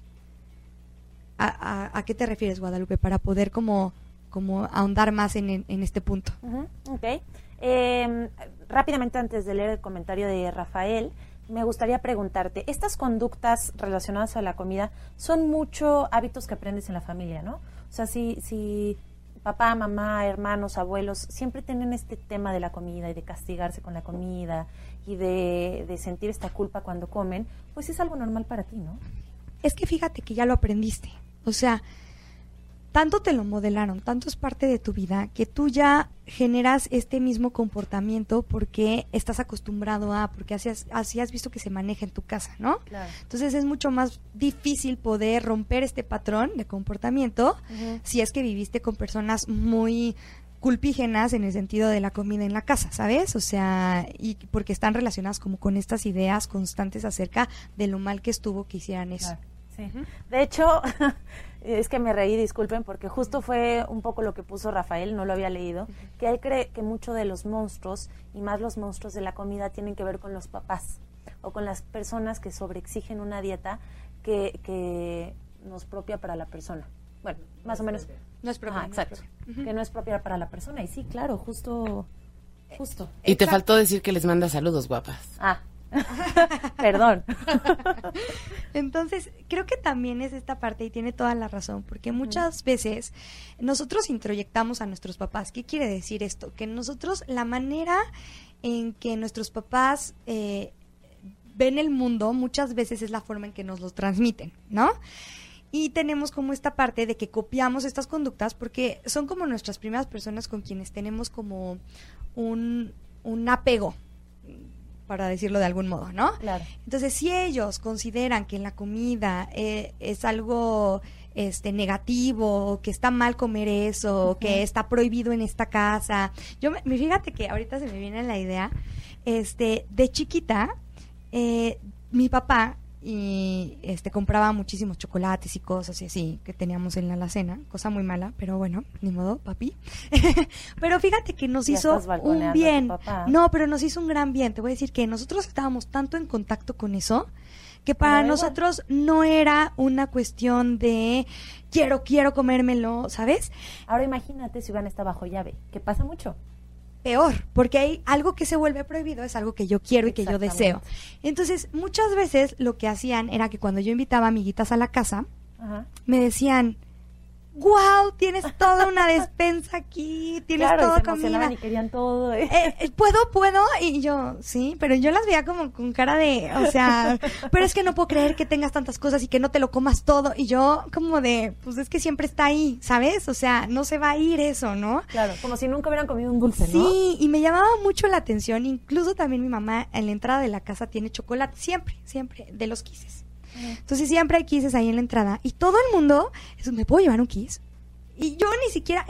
¿a qué te refieres, Guadalupe? Para poder como ahondar más en este punto. Ok. Rápidamente, antes de leer el comentario de Rafael, me gustaría preguntarte, estas conductas relacionadas a la comida son mucho hábitos que aprendes en la familia, ¿no? O sea, si papá, mamá, hermanos, abuelos, siempre tienen este tema de la comida y de castigarse con la comida y de sentir esta culpa cuando comen, pues es algo normal para ti, ¿no? Es que fíjate que ya lo aprendiste. O sea, tanto te lo modelaron, tanto es parte de tu vida, que tú ya generas este mismo comportamiento porque estás acostumbrado porque así has visto que se maneja en tu casa, ¿no? Claro. Entonces es mucho más difícil poder romper este patrón de comportamiento si es que viviste con personas muy culpígenas en el sentido de la comida en la casa, ¿sabes? O sea, y porque están relacionadas como con estas ideas constantes acerca de lo mal que estuvo que hicieran eso. Claro. Sí. De hecho, es que me reí, disculpen, porque justo fue un poco lo que puso Rafael, no lo había leído, que él cree que mucho de los monstruos, y más los monstruos de la comida, tienen que ver con los papás o con las personas que sobreexigen una dieta que no es propia para la persona. Bueno, más o menos. No es propia. Ajá, exacto. Que no es propia para la persona. Y sí, claro, justo. Y te faltó decir que les manda saludos, guapas. Perdón. Entonces, creo que también es esta parte y tiene toda la razón, porque muchas veces nosotros introyectamos a nuestros papás. ¿Qué quiere decir esto? Que nosotros, la manera en que nuestros papás ven el mundo, muchas veces es la forma en que nos los transmiten, ¿no? Y tenemos como esta parte de que copiamos estas conductas porque son como nuestras primeras personas con quienes tenemos como un apego, para decirlo de algún modo, ¿no? Claro. Entonces, si ellos consideran que la comida es algo negativo, o que está mal comer eso, o que está prohibido en esta casa. Fíjate que ahorita se me viene la idea, de chiquita, mi papá compraba muchísimos chocolates y cosas y así que teníamos en la alacena, cosa muy mala, pero bueno, ni modo, papi. Pero fíjate que nos hizo un bien. No, pero nos hizo un gran bien. Te voy a decir que nosotros estábamos tanto en contacto con eso que para nosotros no era una cuestión de quiero comérmelo, ¿sabes? Ahora imagínate si Iván está bajo llave, que pasa mucho. Peor, porque hay algo que se vuelve prohibido, es algo que yo quiero y que yo deseo. Entonces, muchas veces lo que hacían era que cuando yo invitaba amiguitas a la casa, me decían, ¡guau! Tienes toda una despensa aquí, tienes toda comida. Y querían todo. ¿Puedo? Y yo, sí, pero yo las veía como con cara de, o sea, pero es que no puedo creer que tengas tantas cosas y que no te lo comas todo. Y yo como de, pues es que siempre está ahí, ¿sabes? O sea, no se va a ir eso, ¿no? Claro, como si nunca hubieran comido un dulce, ¿no? Sí, y me llamaba mucho la atención. Incluso también mi mamá en la entrada de la casa tiene chocolate, siempre, de los Kisses. Entonces siempre hay Kisses ahí en la entrada y todo el mundo, ¿me puedo llevar un Kiss? Y yo ni siquiera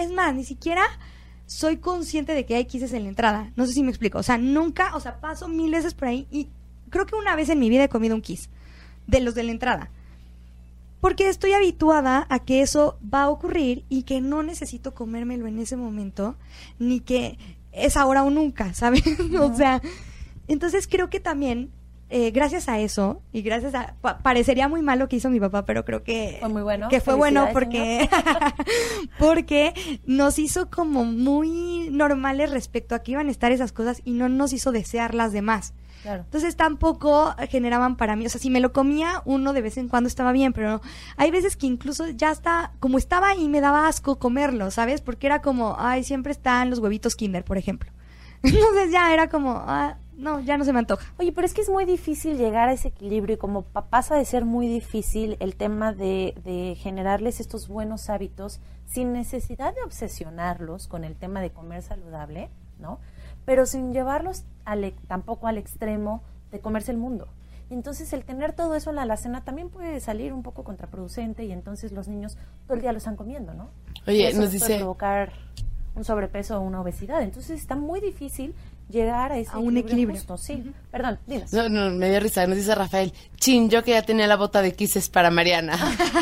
soy consciente de que hay Kisses en la entrada. No sé si me explico. O sea, nunca, paso 1000 veces por ahí y creo que una vez en mi vida he comido un Kiss de los de la entrada. Porque estoy habituada a que eso va a ocurrir y que no necesito comérmelo en ese momento, ni que es ahora o nunca, ¿sabes? O sea, entonces creo que también gracias a eso y gracias a parecería muy mal lo que hizo mi papá, pero creo que fue muy bueno, que fue bueno porque porque nos hizo como muy normales respecto a que iban a estar esas cosas y no nos hizo desearlas de más. Claro. Entonces tampoco generaban para mí, o sea, si me lo comía uno de vez en cuando estaba bien, pero hay veces que incluso ya está, como estaba ahí me daba asco comerlo, ¿sabes? Porque era como, siempre están los huevitos Kinder, por ejemplo. Entonces ya era como, no, ya no se me antoja. Oye, pero es que es muy difícil llegar a ese equilibrio y como pasa de ser muy difícil el tema de generarles estos buenos hábitos sin necesidad de obsesionarlos con el tema de comer saludable, ¿no? Pero sin llevarlos tampoco al extremo de comerse el mundo. Y entonces el tener todo eso en la alacena también puede salir un poco contraproducente y entonces los niños todo el día lo están comiendo, ¿no? Oye, eso nos puede dice provocar un sobrepeso o una obesidad. Entonces está muy difícil llegar a un equilibrio justo, sí. Perdón, dinos. No, me dio risa. Nos dice Rafael, yo que ya tenía la bota de Kisses para Mariana.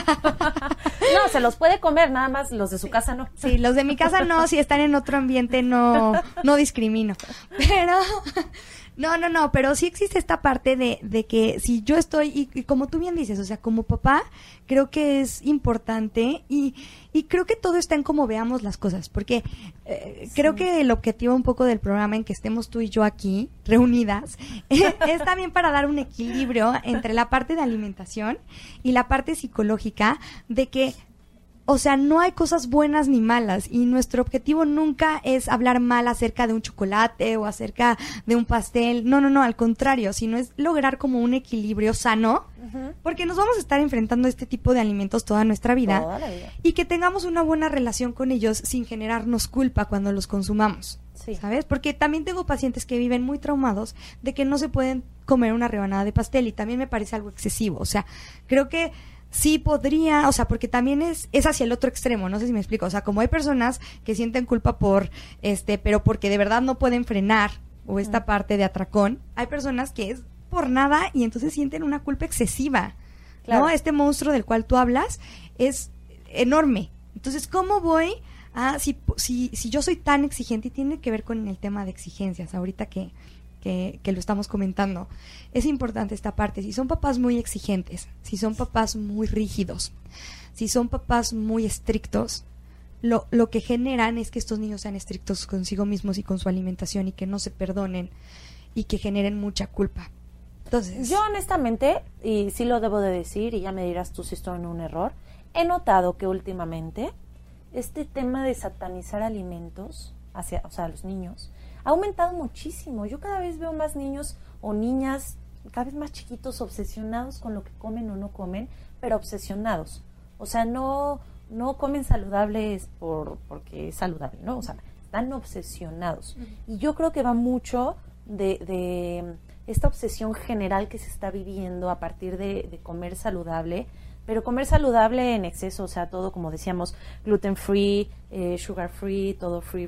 No, se los puede comer, nada más los de su casa no. Sí, los de mi casa no, si están en otro ambiente no discrimino. Pero no, pero sí existe esta parte de que si yo estoy, y como tú bien dices, o sea, como papá, creo que es importante y creo que todo está en cómo veamos las cosas, porque creo que el objetivo un poco del programa en que estemos tú y yo aquí, reunidas, es también para dar un equilibrio entre la parte de alimentación y la parte psicológica de que o sea, no hay cosas buenas ni malas y nuestro objetivo nunca es hablar mal acerca de un chocolate o acerca de un pastel. No, al contrario, sino es lograr como un equilibrio sano, porque nos vamos a estar enfrentando a este tipo de alimentos toda nuestra vida, Toda la vida. y que tengamos una buena relación con ellos sin generarnos culpa cuando los consumamos. Sí. ¿Sabes? Porque también tengo pacientes que viven muy traumados de que no se pueden comer una rebanada de pastel y también me parece algo excesivo. O sea, creo que sí podría, o sea, porque también es hacia el otro extremo, no sé si me explico. O sea, como hay personas que sienten culpa pero porque de verdad no pueden frenar o esta parte de atracón, hay personas que es por nada y entonces sienten una culpa excesiva. Claro. ¿No? Este monstruo del cual tú hablas es enorme. Entonces, ¿cómo voy a, si yo soy tan exigente, y tiene que ver con el tema de exigencias, ahorita que lo estamos comentando, es importante esta parte. Si son papás muy exigentes, si son papás muy rígidos, si son papás muy estrictos, lo que generan es que estos niños sean estrictos consigo mismos y con su alimentación y que no se perdonen y que generen mucha culpa. Entonces, Yo honestamente, y sí lo debo de decir, y ya me dirás tú si estoy en un error, he notado que últimamente este tema de satanizar alimentos a los niños ha aumentado muchísimo. Yo cada vez veo más niños o niñas cada vez más chiquitos obsesionados con lo que comen o no comen, pero obsesionados. O sea, no comen saludables porque es saludable, ¿no? O sea, están obsesionados. Y yo creo que va mucho de esta obsesión general que se está viviendo a partir de comer saludable, pero comer saludable en exceso, o sea, todo, como decíamos, gluten free, sugar free, todo free.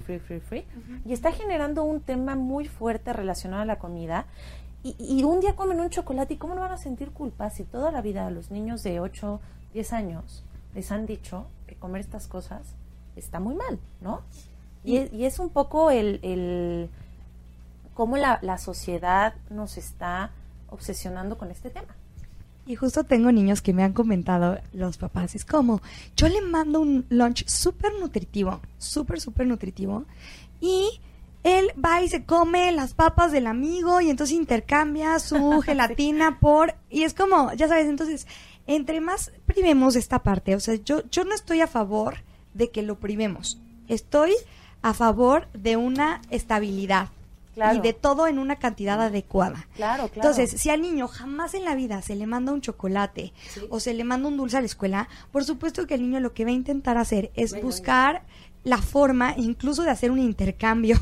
Y está generando un tema muy fuerte relacionado a la comida. Y un día comen un chocolate, ¿y cómo no van a sentir culpa si toda la vida a los niños de 8, 10 años les han dicho que comer estas cosas está muy mal, ¿no? Y es un poco el cómo la sociedad nos está obsesionando con este tema. y justo tengo niños que me han comentado, los papás, es como, yo le mando un lunch súper nutritivo, súper nutritivo, y él va y se come las papas del amigo y entonces intercambia su gelatina y es como, ya sabes, entonces, entre más privemos esta parte, o sea, yo no estoy a favor de que lo privemos, estoy a favor de una estabilidad. Claro. Y de todo en una cantidad adecuada. Claro. Entonces, si al niño jamás en la vida se le manda un chocolate o se le manda un dulce a la escuela, por supuesto que el niño lo que va a intentar hacer es buscar la forma incluso de hacer un intercambio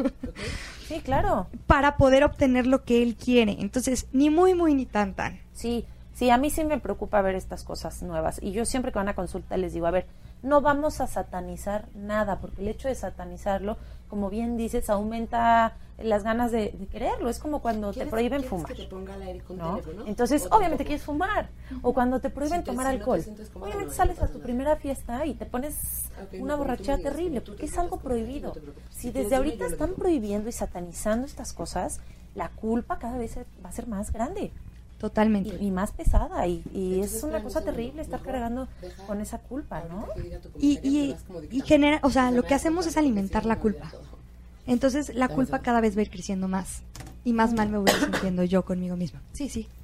Sí, claro. para poder obtener lo que él quiere. Entonces, ni muy ni tan. Sí, a mí sí me preocupa ver estas cosas nuevas. Y yo siempre que van a consulta les digo, a ver, no vamos a satanizar nada, porque el hecho de satanizarlo, como bien dices, aumenta las ganas de quererlo. Es como cuando te prohíben fumar, que te ponga al aire con ¿no? teléfono? Entonces, ¿O obviamente tampoco? quieres fumar. O cuando te prohíben Sí, tomar si no te alcohol. sientes cómodo, Obviamente no sales pasa a tu nada. primera fiesta y te pones Ok, una no, borrachera tú me digas, terrible, tú te porque es quedas algo con él, prohibido. no te preocupes. Si Si desde tienes ahorita duda, yo lo están digo. prohibiendo y satanizando estas cosas, la culpa cada vez va a ser más grande. Totalmente. Y más pesada y Entonces, es una espérame cosa un segundo. terrible estar Mejor cargando deja con esa culpa, ¿no? ahorita que diga tu Y, comentario, y, te vas como y dictando. genera, o sea, Se lo me que hace hacemos es porque alimentar si la no, culpa. olvida todo. Entonces, la Vamos culpa a ver. cada vez va a ir creciendo más. Y más mal me voy a ir sintiendo yo conmigo misma. Sí.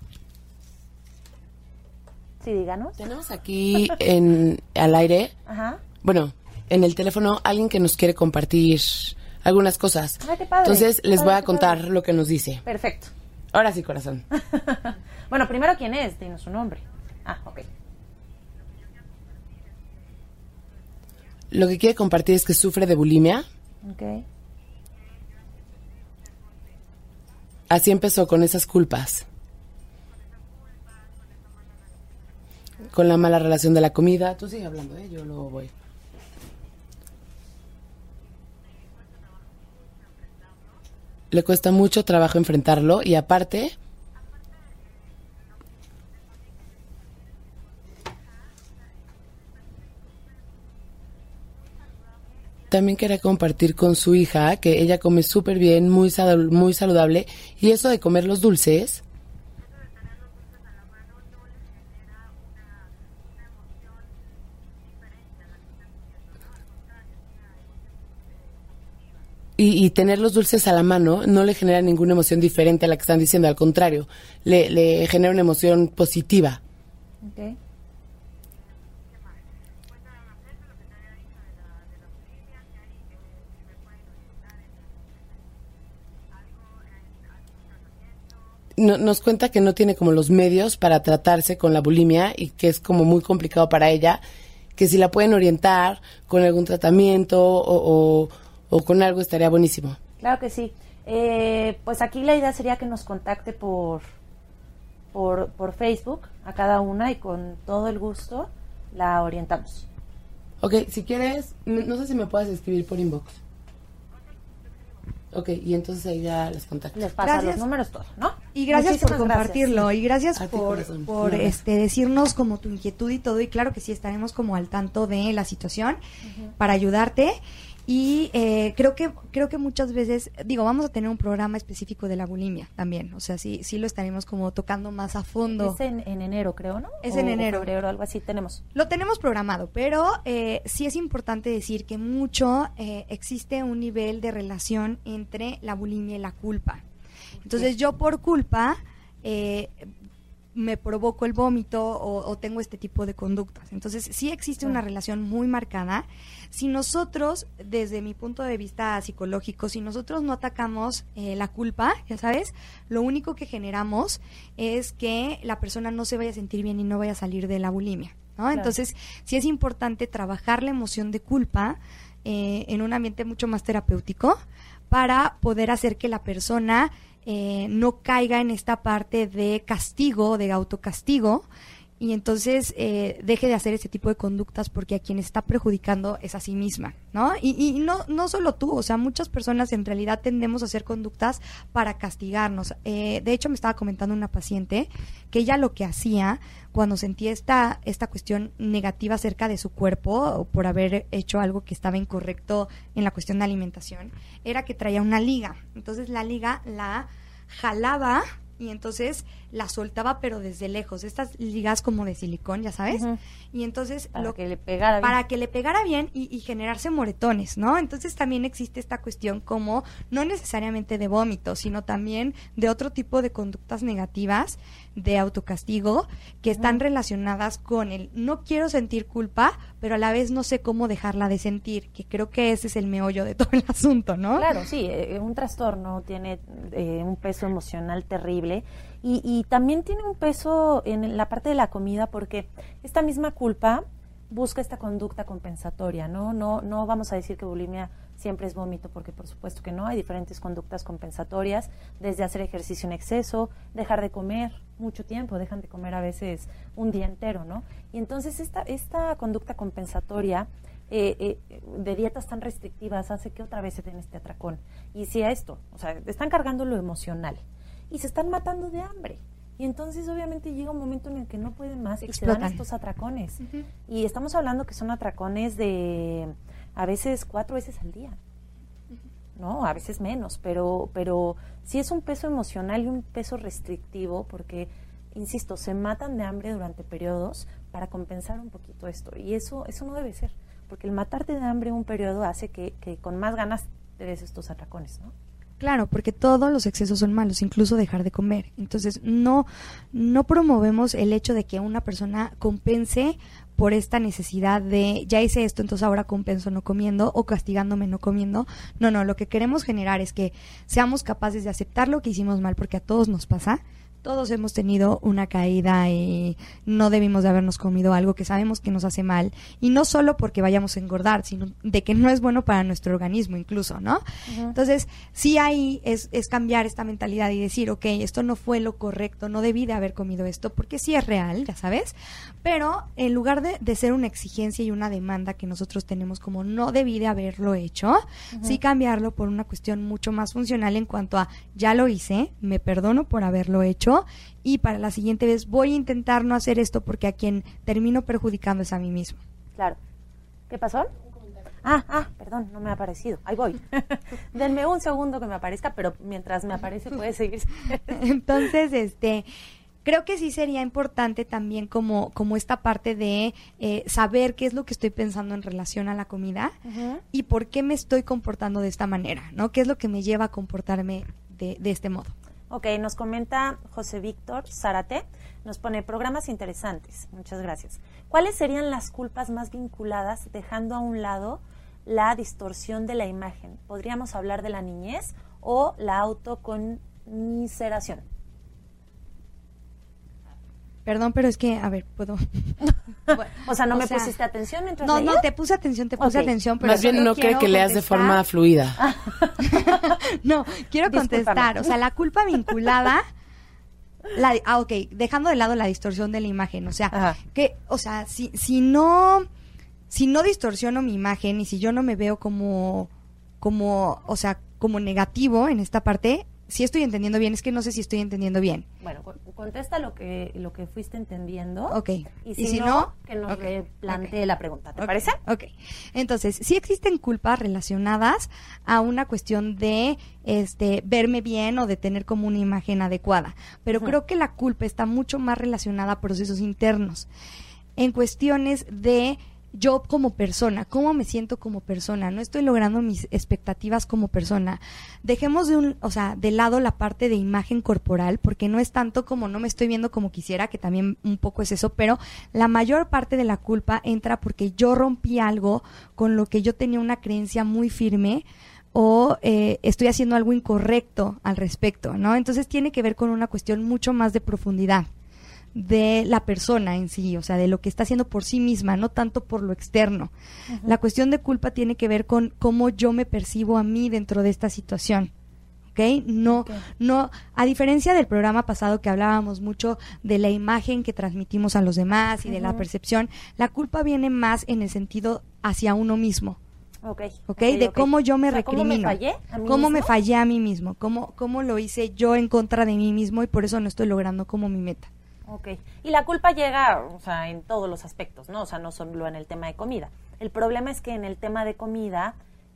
Sí, díganos. Tenemos aquí al aire, Ajá. bueno, en el teléfono, alguien que nos quiere compartir algunas cosas. Ay, qué padre. Entonces, Qué les padre, voy a qué contar padre. lo que nos dice. Perfecto. Ahora sí, corazón. Bueno, primero, ¿quién es? Dinos su nombre. Ah, ok. Lo que quiere compartir es que sufre de bulimia. Ok. Así empezó con esas culpas. Con la mala relación de la comida. Tú sigue hablando, yo luego voy. Le cuesta mucho trabajo enfrentarlo y aparte también quería compartir con su hija que ella come súper bien, muy saludable, y eso de comer los dulces y tener los dulces a la mano no le genera ninguna emoción diferente a la que están diciendo, al contrario, le genera una emoción positiva. Ok. nos cuenta que no tiene como los medios para tratarse con la bulimia y que es como muy complicado para ella, que si la pueden orientar con algún tratamiento o con algo estaría buenísimo. Claro que sí. Pues aquí la idea sería que nos contacte por Facebook a cada una y con todo el gusto la orientamos. Ok, si quieres, no sé si me puedes escribir por inbox. Ok, y entonces ahí ya les contacto. Les pasa Gracias. los números, todo, ¿no? Y gracias Muchísimas por compartirlo, gracias. y gracias A ti, por corazón. decirnos como tu inquietud y todo, y claro que sí, estaremos como al tanto de la situación para ayudarte. Y creo que muchas veces, vamos a tener un programa específico de la bulimia también, o sea, sí lo estaremos como tocando más a fondo. Es en enero, creo, ¿no? Es en enero. O febrero, algo así tenemos. Lo tenemos programado, pero sí es importante decir que existe un nivel de relación entre la bulimia y la culpa. Entonces yo por culpa me provoco el vómito o tengo este tipo de conductas. Entonces sí existe una relación muy marcada. Si nosotros, desde mi punto de vista psicológico, si nosotros no atacamos la culpa, ya sabes, lo único que generamos es que la persona no se vaya a sentir bien y no vaya a salir de la bulimia, ¿no? Claro. Entonces sí es importante trabajar la emoción de culpa en un ambiente mucho más terapéutico para poder hacer que la persona no caiga en esta parte de castigo, de autocastigo, y entonces deje de hacer ese tipo de conductas, porque a quien está perjudicando es a sí misma, ¿no? Y no solo tú, o sea, muchas personas en realidad tendemos a hacer conductas para castigarnos. De hecho, me estaba comentando una paciente que ella lo que hacía cuando sentía esta cuestión negativa acerca de su cuerpo o por haber hecho algo que estaba incorrecto en la cuestión de alimentación, era que traía una liga. Entonces la liga la jalaba y entonces la soltaba, pero desde lejos, estas ligas como de silicón, ya sabes, y entonces Para que le pegara bien. para que le pegara bien y generarse moretones, ¿no? Entonces también existe esta cuestión como no necesariamente de vómito, sino también de otro tipo de conductas negativas de autocastigo que están relacionadas con el no quiero sentir culpa, pero a la vez no sé cómo dejarla de sentir, que creo que ese es el meollo de todo el asunto, ¿no? Claro, sí, un trastorno tiene un peso emocional terrible y también tiene un peso en la parte de la comida, porque esta misma culpa busca esta conducta compensatoria, ¿no? No vamos a decir que bulimia siempre es vómito, porque por supuesto que no, hay diferentes conductas compensatorias, desde hacer ejercicio en exceso, dejar de comer mucho tiempo, dejan de comer a veces un día entero, ¿no? Y entonces esta conducta compensatoria de dietas tan restrictivas hace que otra vez se den este atracón. Y si a esto, o sea, están cargando lo emocional y se están matando de hambre. Y entonces obviamente llega un momento en el que no pueden más y se dan estos atracones. Y estamos hablando que son atracones de a veces 4 veces al día. No, a veces menos, pero sí es un peso emocional y un peso restrictivo, porque, insisto, se matan de hambre durante periodos para compensar un poquito esto. Y eso no debe ser, porque el matarte de hambre un periodo hace que con más ganas te des estos atracones, ¿no? Claro, porque todos los excesos son malos, incluso dejar de comer. Entonces, no promovemos el hecho de que una persona compense por esta necesidad de, ya hice esto, entonces ahora compenso no comiendo o castigándome no comiendo. No, lo que queremos generar es que seamos capaces de aceptar lo que hicimos mal, porque a todos nos pasa. Todos hemos tenido una caída y no debimos de habernos comido algo que sabemos que nos hace mal. Y no solo porque vayamos a engordar, sino de que no es bueno para nuestro organismo incluso, ¿no? Entonces, sí ahí es cambiar esta mentalidad y decir, ok, esto no fue lo correcto, no debí de haber comido esto, porque sí es real, ya sabes. Pero en lugar de ser una exigencia y una demanda que nosotros tenemos como no debí de haberlo hecho, sí cambiarlo por una cuestión mucho más funcional en cuanto a ya lo hice, me perdono por haberlo hecho, y para la siguiente vez voy a intentar no hacer esto, porque a quien termino perjudicando es a mí mismo. Claro. ¿Qué pasó? Perdón, no me ha aparecido. Ahí voy. Denme un segundo que me aparezca, pero mientras me aparece puede seguir. Entonces, creo que sí sería importante también como esta parte de saber qué es lo que estoy pensando en relación a la comida y por qué me estoy comportando de esta manera, ¿no? ¿Qué es lo que me lleva a comportarme de este modo? Ok, nos comenta José Víctor Zárate, nos pone programas interesantes, muchas gracias. ¿Cuáles serían las culpas más vinculadas, dejando a un lado la distorsión de la imagen? ¿Podríamos hablar de la niñez o la autoconmiseración? Perdón, pero es que, a ver, puedo... O sea, ¿no me pusiste atención mientras No, leía? no, te puse atención, pero más bien no cree que leas de forma fluida. No, quiero contestar. O sea, la culpa vinculada... ok, dejando de lado la distorsión de la imagen. O sea, Ajá. si no distorsiono mi imagen y si yo no me veo como negativo en esta parte, sí estoy entendiendo bien, es que no sé si estoy entendiendo bien. Bueno, contesta lo que fuiste entendiendo. Ok. Y si no, que nos plantee la pregunta, ¿te parece? Ok. Entonces, sí existen culpas relacionadas a una cuestión de verme bien o de tener como una imagen adecuada, pero creo que la culpa está mucho más relacionada a procesos internos, en cuestiones de yo como persona, cómo me siento como persona, no estoy logrando mis expectativas como persona. Dejemos de lado la parte de imagen corporal, porque no es tanto como no me estoy viendo como quisiera, que también un poco es eso, pero la mayor parte de la culpa entra porque yo rompí algo con lo que yo tenía una creencia muy firme o estoy haciendo algo incorrecto al respecto, ¿no? Entonces tiene que ver con una cuestión mucho más de profundidad de la persona en sí, o sea, de lo que está haciendo por sí misma, no tanto por lo externo. Uh-huh. La cuestión de culpa tiene que ver con cómo yo me percibo a mí dentro de esta situación. ¿Ok? No, a diferencia del programa pasado que hablábamos mucho de la imagen que transmitimos a los demás y de la percepción, la culpa viene más en el sentido hacia uno mismo. De cómo yo me recrimino. ¿Cómo me fallé a mí mismo? ¿Cómo lo hice yo en contra de mí mismo y por eso no estoy logrando como mi meta? Ok. Y la culpa llega, o sea, en todos los aspectos, ¿no? O sea, no solo en el tema de comida. El problema es que en el tema de comida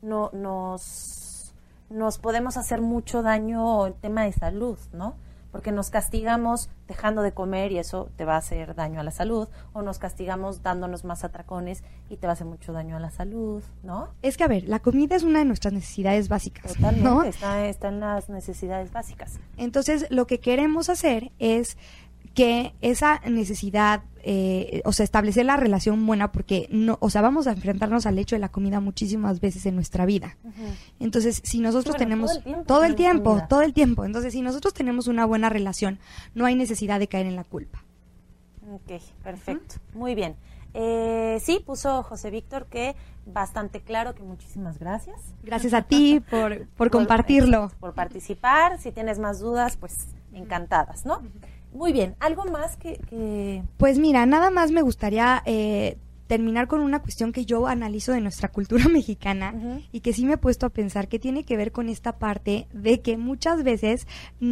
nos podemos hacer mucho daño en tema de salud, ¿no? Porque nos castigamos dejando de comer y eso te va a hacer daño a la salud, o nos castigamos dándonos más atracones y te va a hacer mucho daño a la salud, ¿no? Es que, a ver, la comida es una de nuestras necesidades básicas. Totalmente, ¿no? está en las necesidades básicas. Entonces, lo que queremos hacer es que esa necesidad, establecer la relación buena, porque vamos a enfrentarnos al hecho de la comida muchísimas veces en nuestra vida. Uh-huh. Entonces, si nosotros tenemos todo el tiempo, entonces si nosotros tenemos una buena relación, no hay necesidad de caer en la culpa. Ok, perfecto, muy bien. Sí, puso José Víctor que bastante claro, que muchísimas gracias. Gracias a ti por compartirlo. Por participar. Si tienes más dudas, pues encantadas, ¿no? Muy bien, ¿algo más que...? Pues mira, nada más me gustaría terminar con una cuestión que yo analizo de nuestra cultura mexicana y que sí me he puesto a pensar que tiene que ver con esta parte de que muchas veces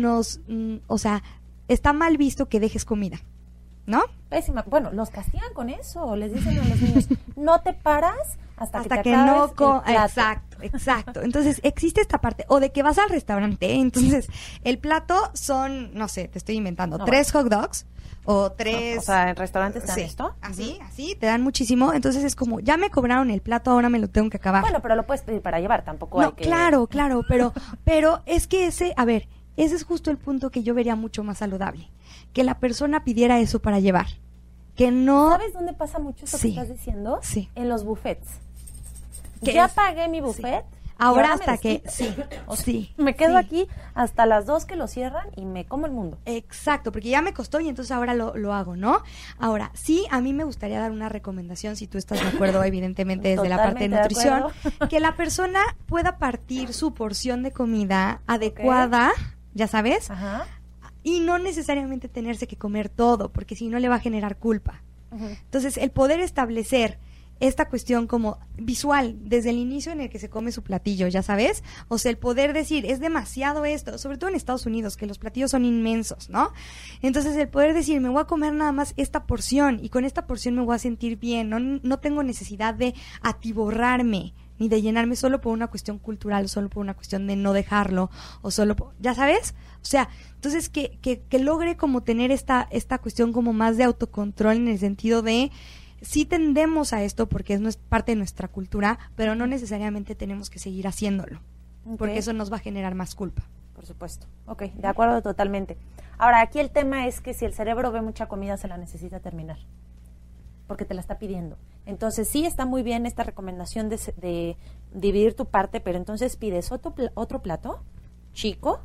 está mal visto que dejes comida, ¿no? Pésima. Bueno, los castigan con eso, les dicen a los niños, no te paras hasta que te no acabes el plato. Exacto. Entonces, existe esta parte, o de que vas al restaurante, entonces, el plato son, no sé, te estoy inventando, 3 hot dogs, o 3... O sea, ¿en restaurantes te dan esto? Así, te dan muchísimo, entonces es como, ya me cobraron el plato, ahora me lo tengo que acabar. Bueno, pero lo puedes pedir para llevar, tampoco hay que... Claro, pero es que ese es justo el punto que yo vería mucho más saludable, que la persona pidiera eso para llevar, que no... ¿Sabes dónde pasa mucho eso que estás diciendo? Sí. En los buffets. Ya pagué mi buffet. Sí. Ahora hasta que... Sí. Me quedo aquí hasta las 2 que lo cierran y me como el mundo. Exacto, porque ya me costó y entonces ahora lo hago, ¿no? Ahora, sí, a mí me gustaría dar una recomendación, si tú estás de acuerdo, evidentemente, desde la parte de nutrición, que la persona pueda partir su porción de comida adecuada, ya sabes, y no necesariamente tenerse que comer todo, porque si no le va a generar culpa. Entonces, el poder establecer esta cuestión como visual desde el inicio en el que se come su platillo, ya sabes, o sea, el poder decir, es demasiado esto, sobre todo en Estados Unidos, que los platillos son inmensos, ¿no? Entonces, el poder decir, me voy a comer nada más esta porción, y con esta porción me voy a sentir bien, no tengo necesidad de atiborrarme, ni de llenarme solo por una cuestión cultural, solo por una cuestión de no dejarlo, o solo por, ¿ya sabes? O sea, entonces que logre como tener esta cuestión como más de autocontrol, en el sentido de sí tendemos a esto porque es parte de nuestra cultura, pero no necesariamente tenemos que seguir haciéndolo, porque eso nos va a generar más culpa. Por supuesto. Ok, de acuerdo totalmente. Ahora, aquí el tema es que si el cerebro ve mucha comida, se la necesita terminar, porque te la está pidiendo. Entonces, sí está muy bien esta recomendación de dividir tu parte, pero entonces pides otro plato chico,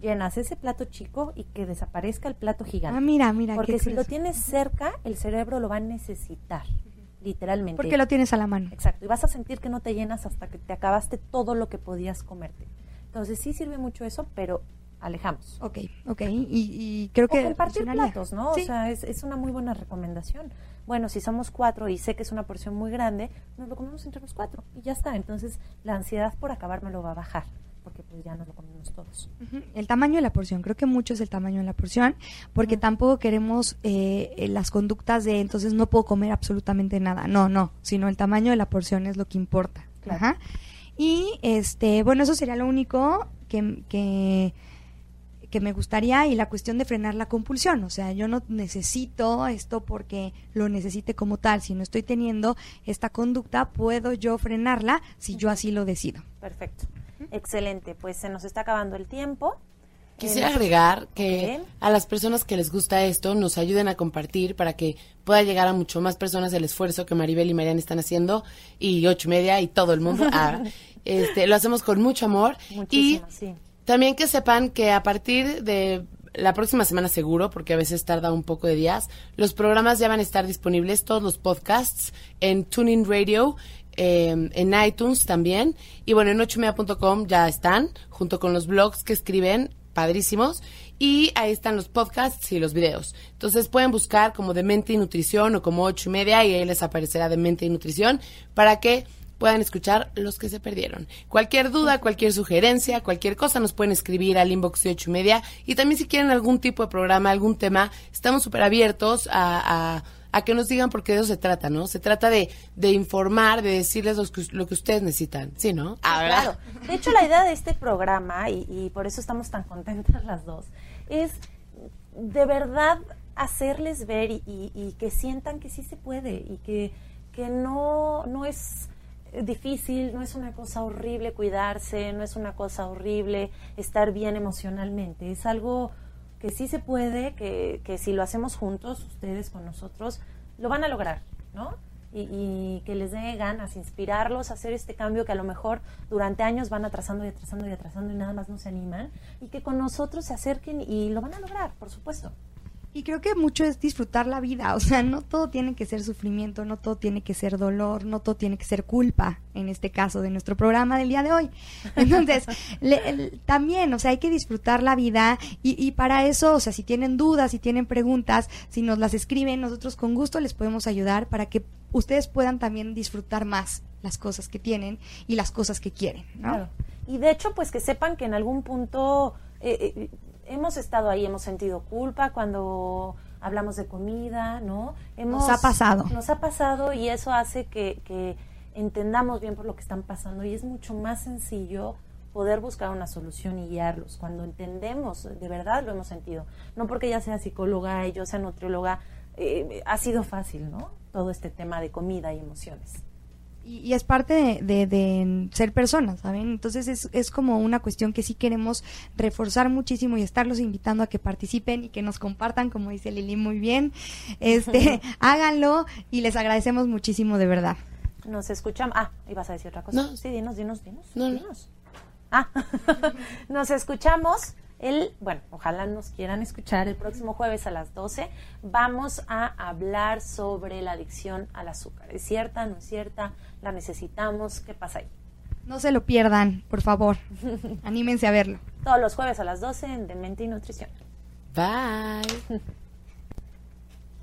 llenas ese plato chico y que desaparezca el plato gigante. Ah, mira, Porque qué si lo curioso. tienes cerca, el cerebro lo va a necesitar, literalmente. Porque lo tienes a la mano. Exacto, y vas a sentir que no te llenas hasta que te acabaste todo lo que podías comerte. Entonces sí sirve mucho eso, pero alejamos. Ok. Y creo que O compartir funcionaría. platos, ¿no? Sí. O sea, es una muy buena recomendación. Bueno, si somos 4 y sé que es una porción muy grande, nos lo comemos entre los 4 y ya está. Entonces la ansiedad por acabármelo va a bajar, porque pues ya nos lo comemos todos. Ujú. El tamaño de la porción, creo que mucho es el tamaño de la porción, porque tampoco queremos las conductas de entonces no puedo comer absolutamente nada. No, sino el tamaño de la porción es lo que importa. Claro. Ajá. Y bueno, eso sería lo único que me gustaría, y la cuestión de frenar la compulsión. O sea, yo no necesito esto porque lo necesite como tal. Si no estoy teniendo esta conducta, puedo yo frenarla si yo así lo decido. Perfecto. Excelente. Pues se nos está acabando el tiempo. Quisiera agregar que Ok. a las personas que les gusta esto nos ayuden a compartir para que pueda llegar a mucho más personas el esfuerzo que Maribel y Mariana están haciendo, y 8:30 y todo el mundo. Lo hacemos con mucho amor. Muchísimo, Y sí. también que sepan que a partir de la próxima semana seguro, porque a veces tarda un poco de días, los programas ya van a estar disponibles, todos los podcasts, en TuneIn Radio, en iTunes también, y bueno, en 8media.com ya están, junto con los blogs que escriben, padrísimos, y ahí están los podcasts y los videos. Entonces pueden buscar como de Mente y Nutrición o como 8:30 y ahí les aparecerá de Mente y Nutrición para que puedan escuchar los que se perdieron. Cualquier duda, cualquier sugerencia, cualquier cosa nos pueden escribir al inbox de 8:30, y también si quieren algún tipo de programa, algún tema, estamos súper abiertos a que nos digan, porque de eso se trata, ¿no? Se trata de informar, de decirles lo que ustedes necesitan, ¿sí, no? Claro. De hecho, la idea de este programa, y por eso estamos tan contentas las dos, es de verdad hacerles ver y que sientan que sí se puede y que no es difícil, no es una cosa horrible cuidarse, no es una cosa horrible estar bien emocionalmente. Es algo que sí se puede, que si lo hacemos juntos, ustedes con nosotros, lo van a lograr, ¿no? Y que les dé ganas, inspirarlos a hacer este cambio que a lo mejor durante años van atrasando y nada más no se animan, y que con nosotros se acerquen y lo van a lograr, por supuesto. Y creo que mucho es disfrutar la vida, o sea, no todo tiene que ser sufrimiento, no todo tiene que ser dolor, no todo tiene que ser culpa, en este caso de nuestro programa del día de hoy. Entonces, también, o sea, hay que disfrutar la vida, y para eso, o sea, si tienen dudas, si tienen preguntas, si nos las escriben, nosotros con gusto les podemos ayudar para que ustedes puedan también disfrutar más las cosas que tienen y las cosas que quieren, ¿no? Claro. Y de hecho, pues que sepan que en algún punto hemos estado ahí, hemos sentido culpa cuando hablamos de comida, ¿no? Nos ha pasado. Nos ha pasado, y eso hace que entendamos bien por lo que están pasando, y es mucho más sencillo poder buscar una solución y guiarlos. Cuando entendemos, de verdad lo hemos sentido. No porque ella sea psicóloga y yo sea nutrióloga, ha sido fácil, ¿no? Todo este tema de comida y emociones. Y es parte de ser personas, ¿saben? Entonces es como una cuestión que sí queremos reforzar muchísimo y estarlos invitando a que participen y que nos compartan, como dice Lili muy bien. Háganlo, y les agradecemos muchísimo, de verdad. Nos escuchamos. ¿Ibas a decir otra cosa? No. Sí, dinos. No. Dinos. Nos escuchamos ojalá nos quieran escuchar el próximo jueves a las 12. Vamos a hablar sobre la adicción al azúcar. ¿Es cierta? ¿No es cierta? ¿La necesitamos? ¿Qué pasa ahí? No se lo pierdan, por favor. Anímense a verlo. Todos los jueves a las 12 en De Mente y Nutrición. Bye.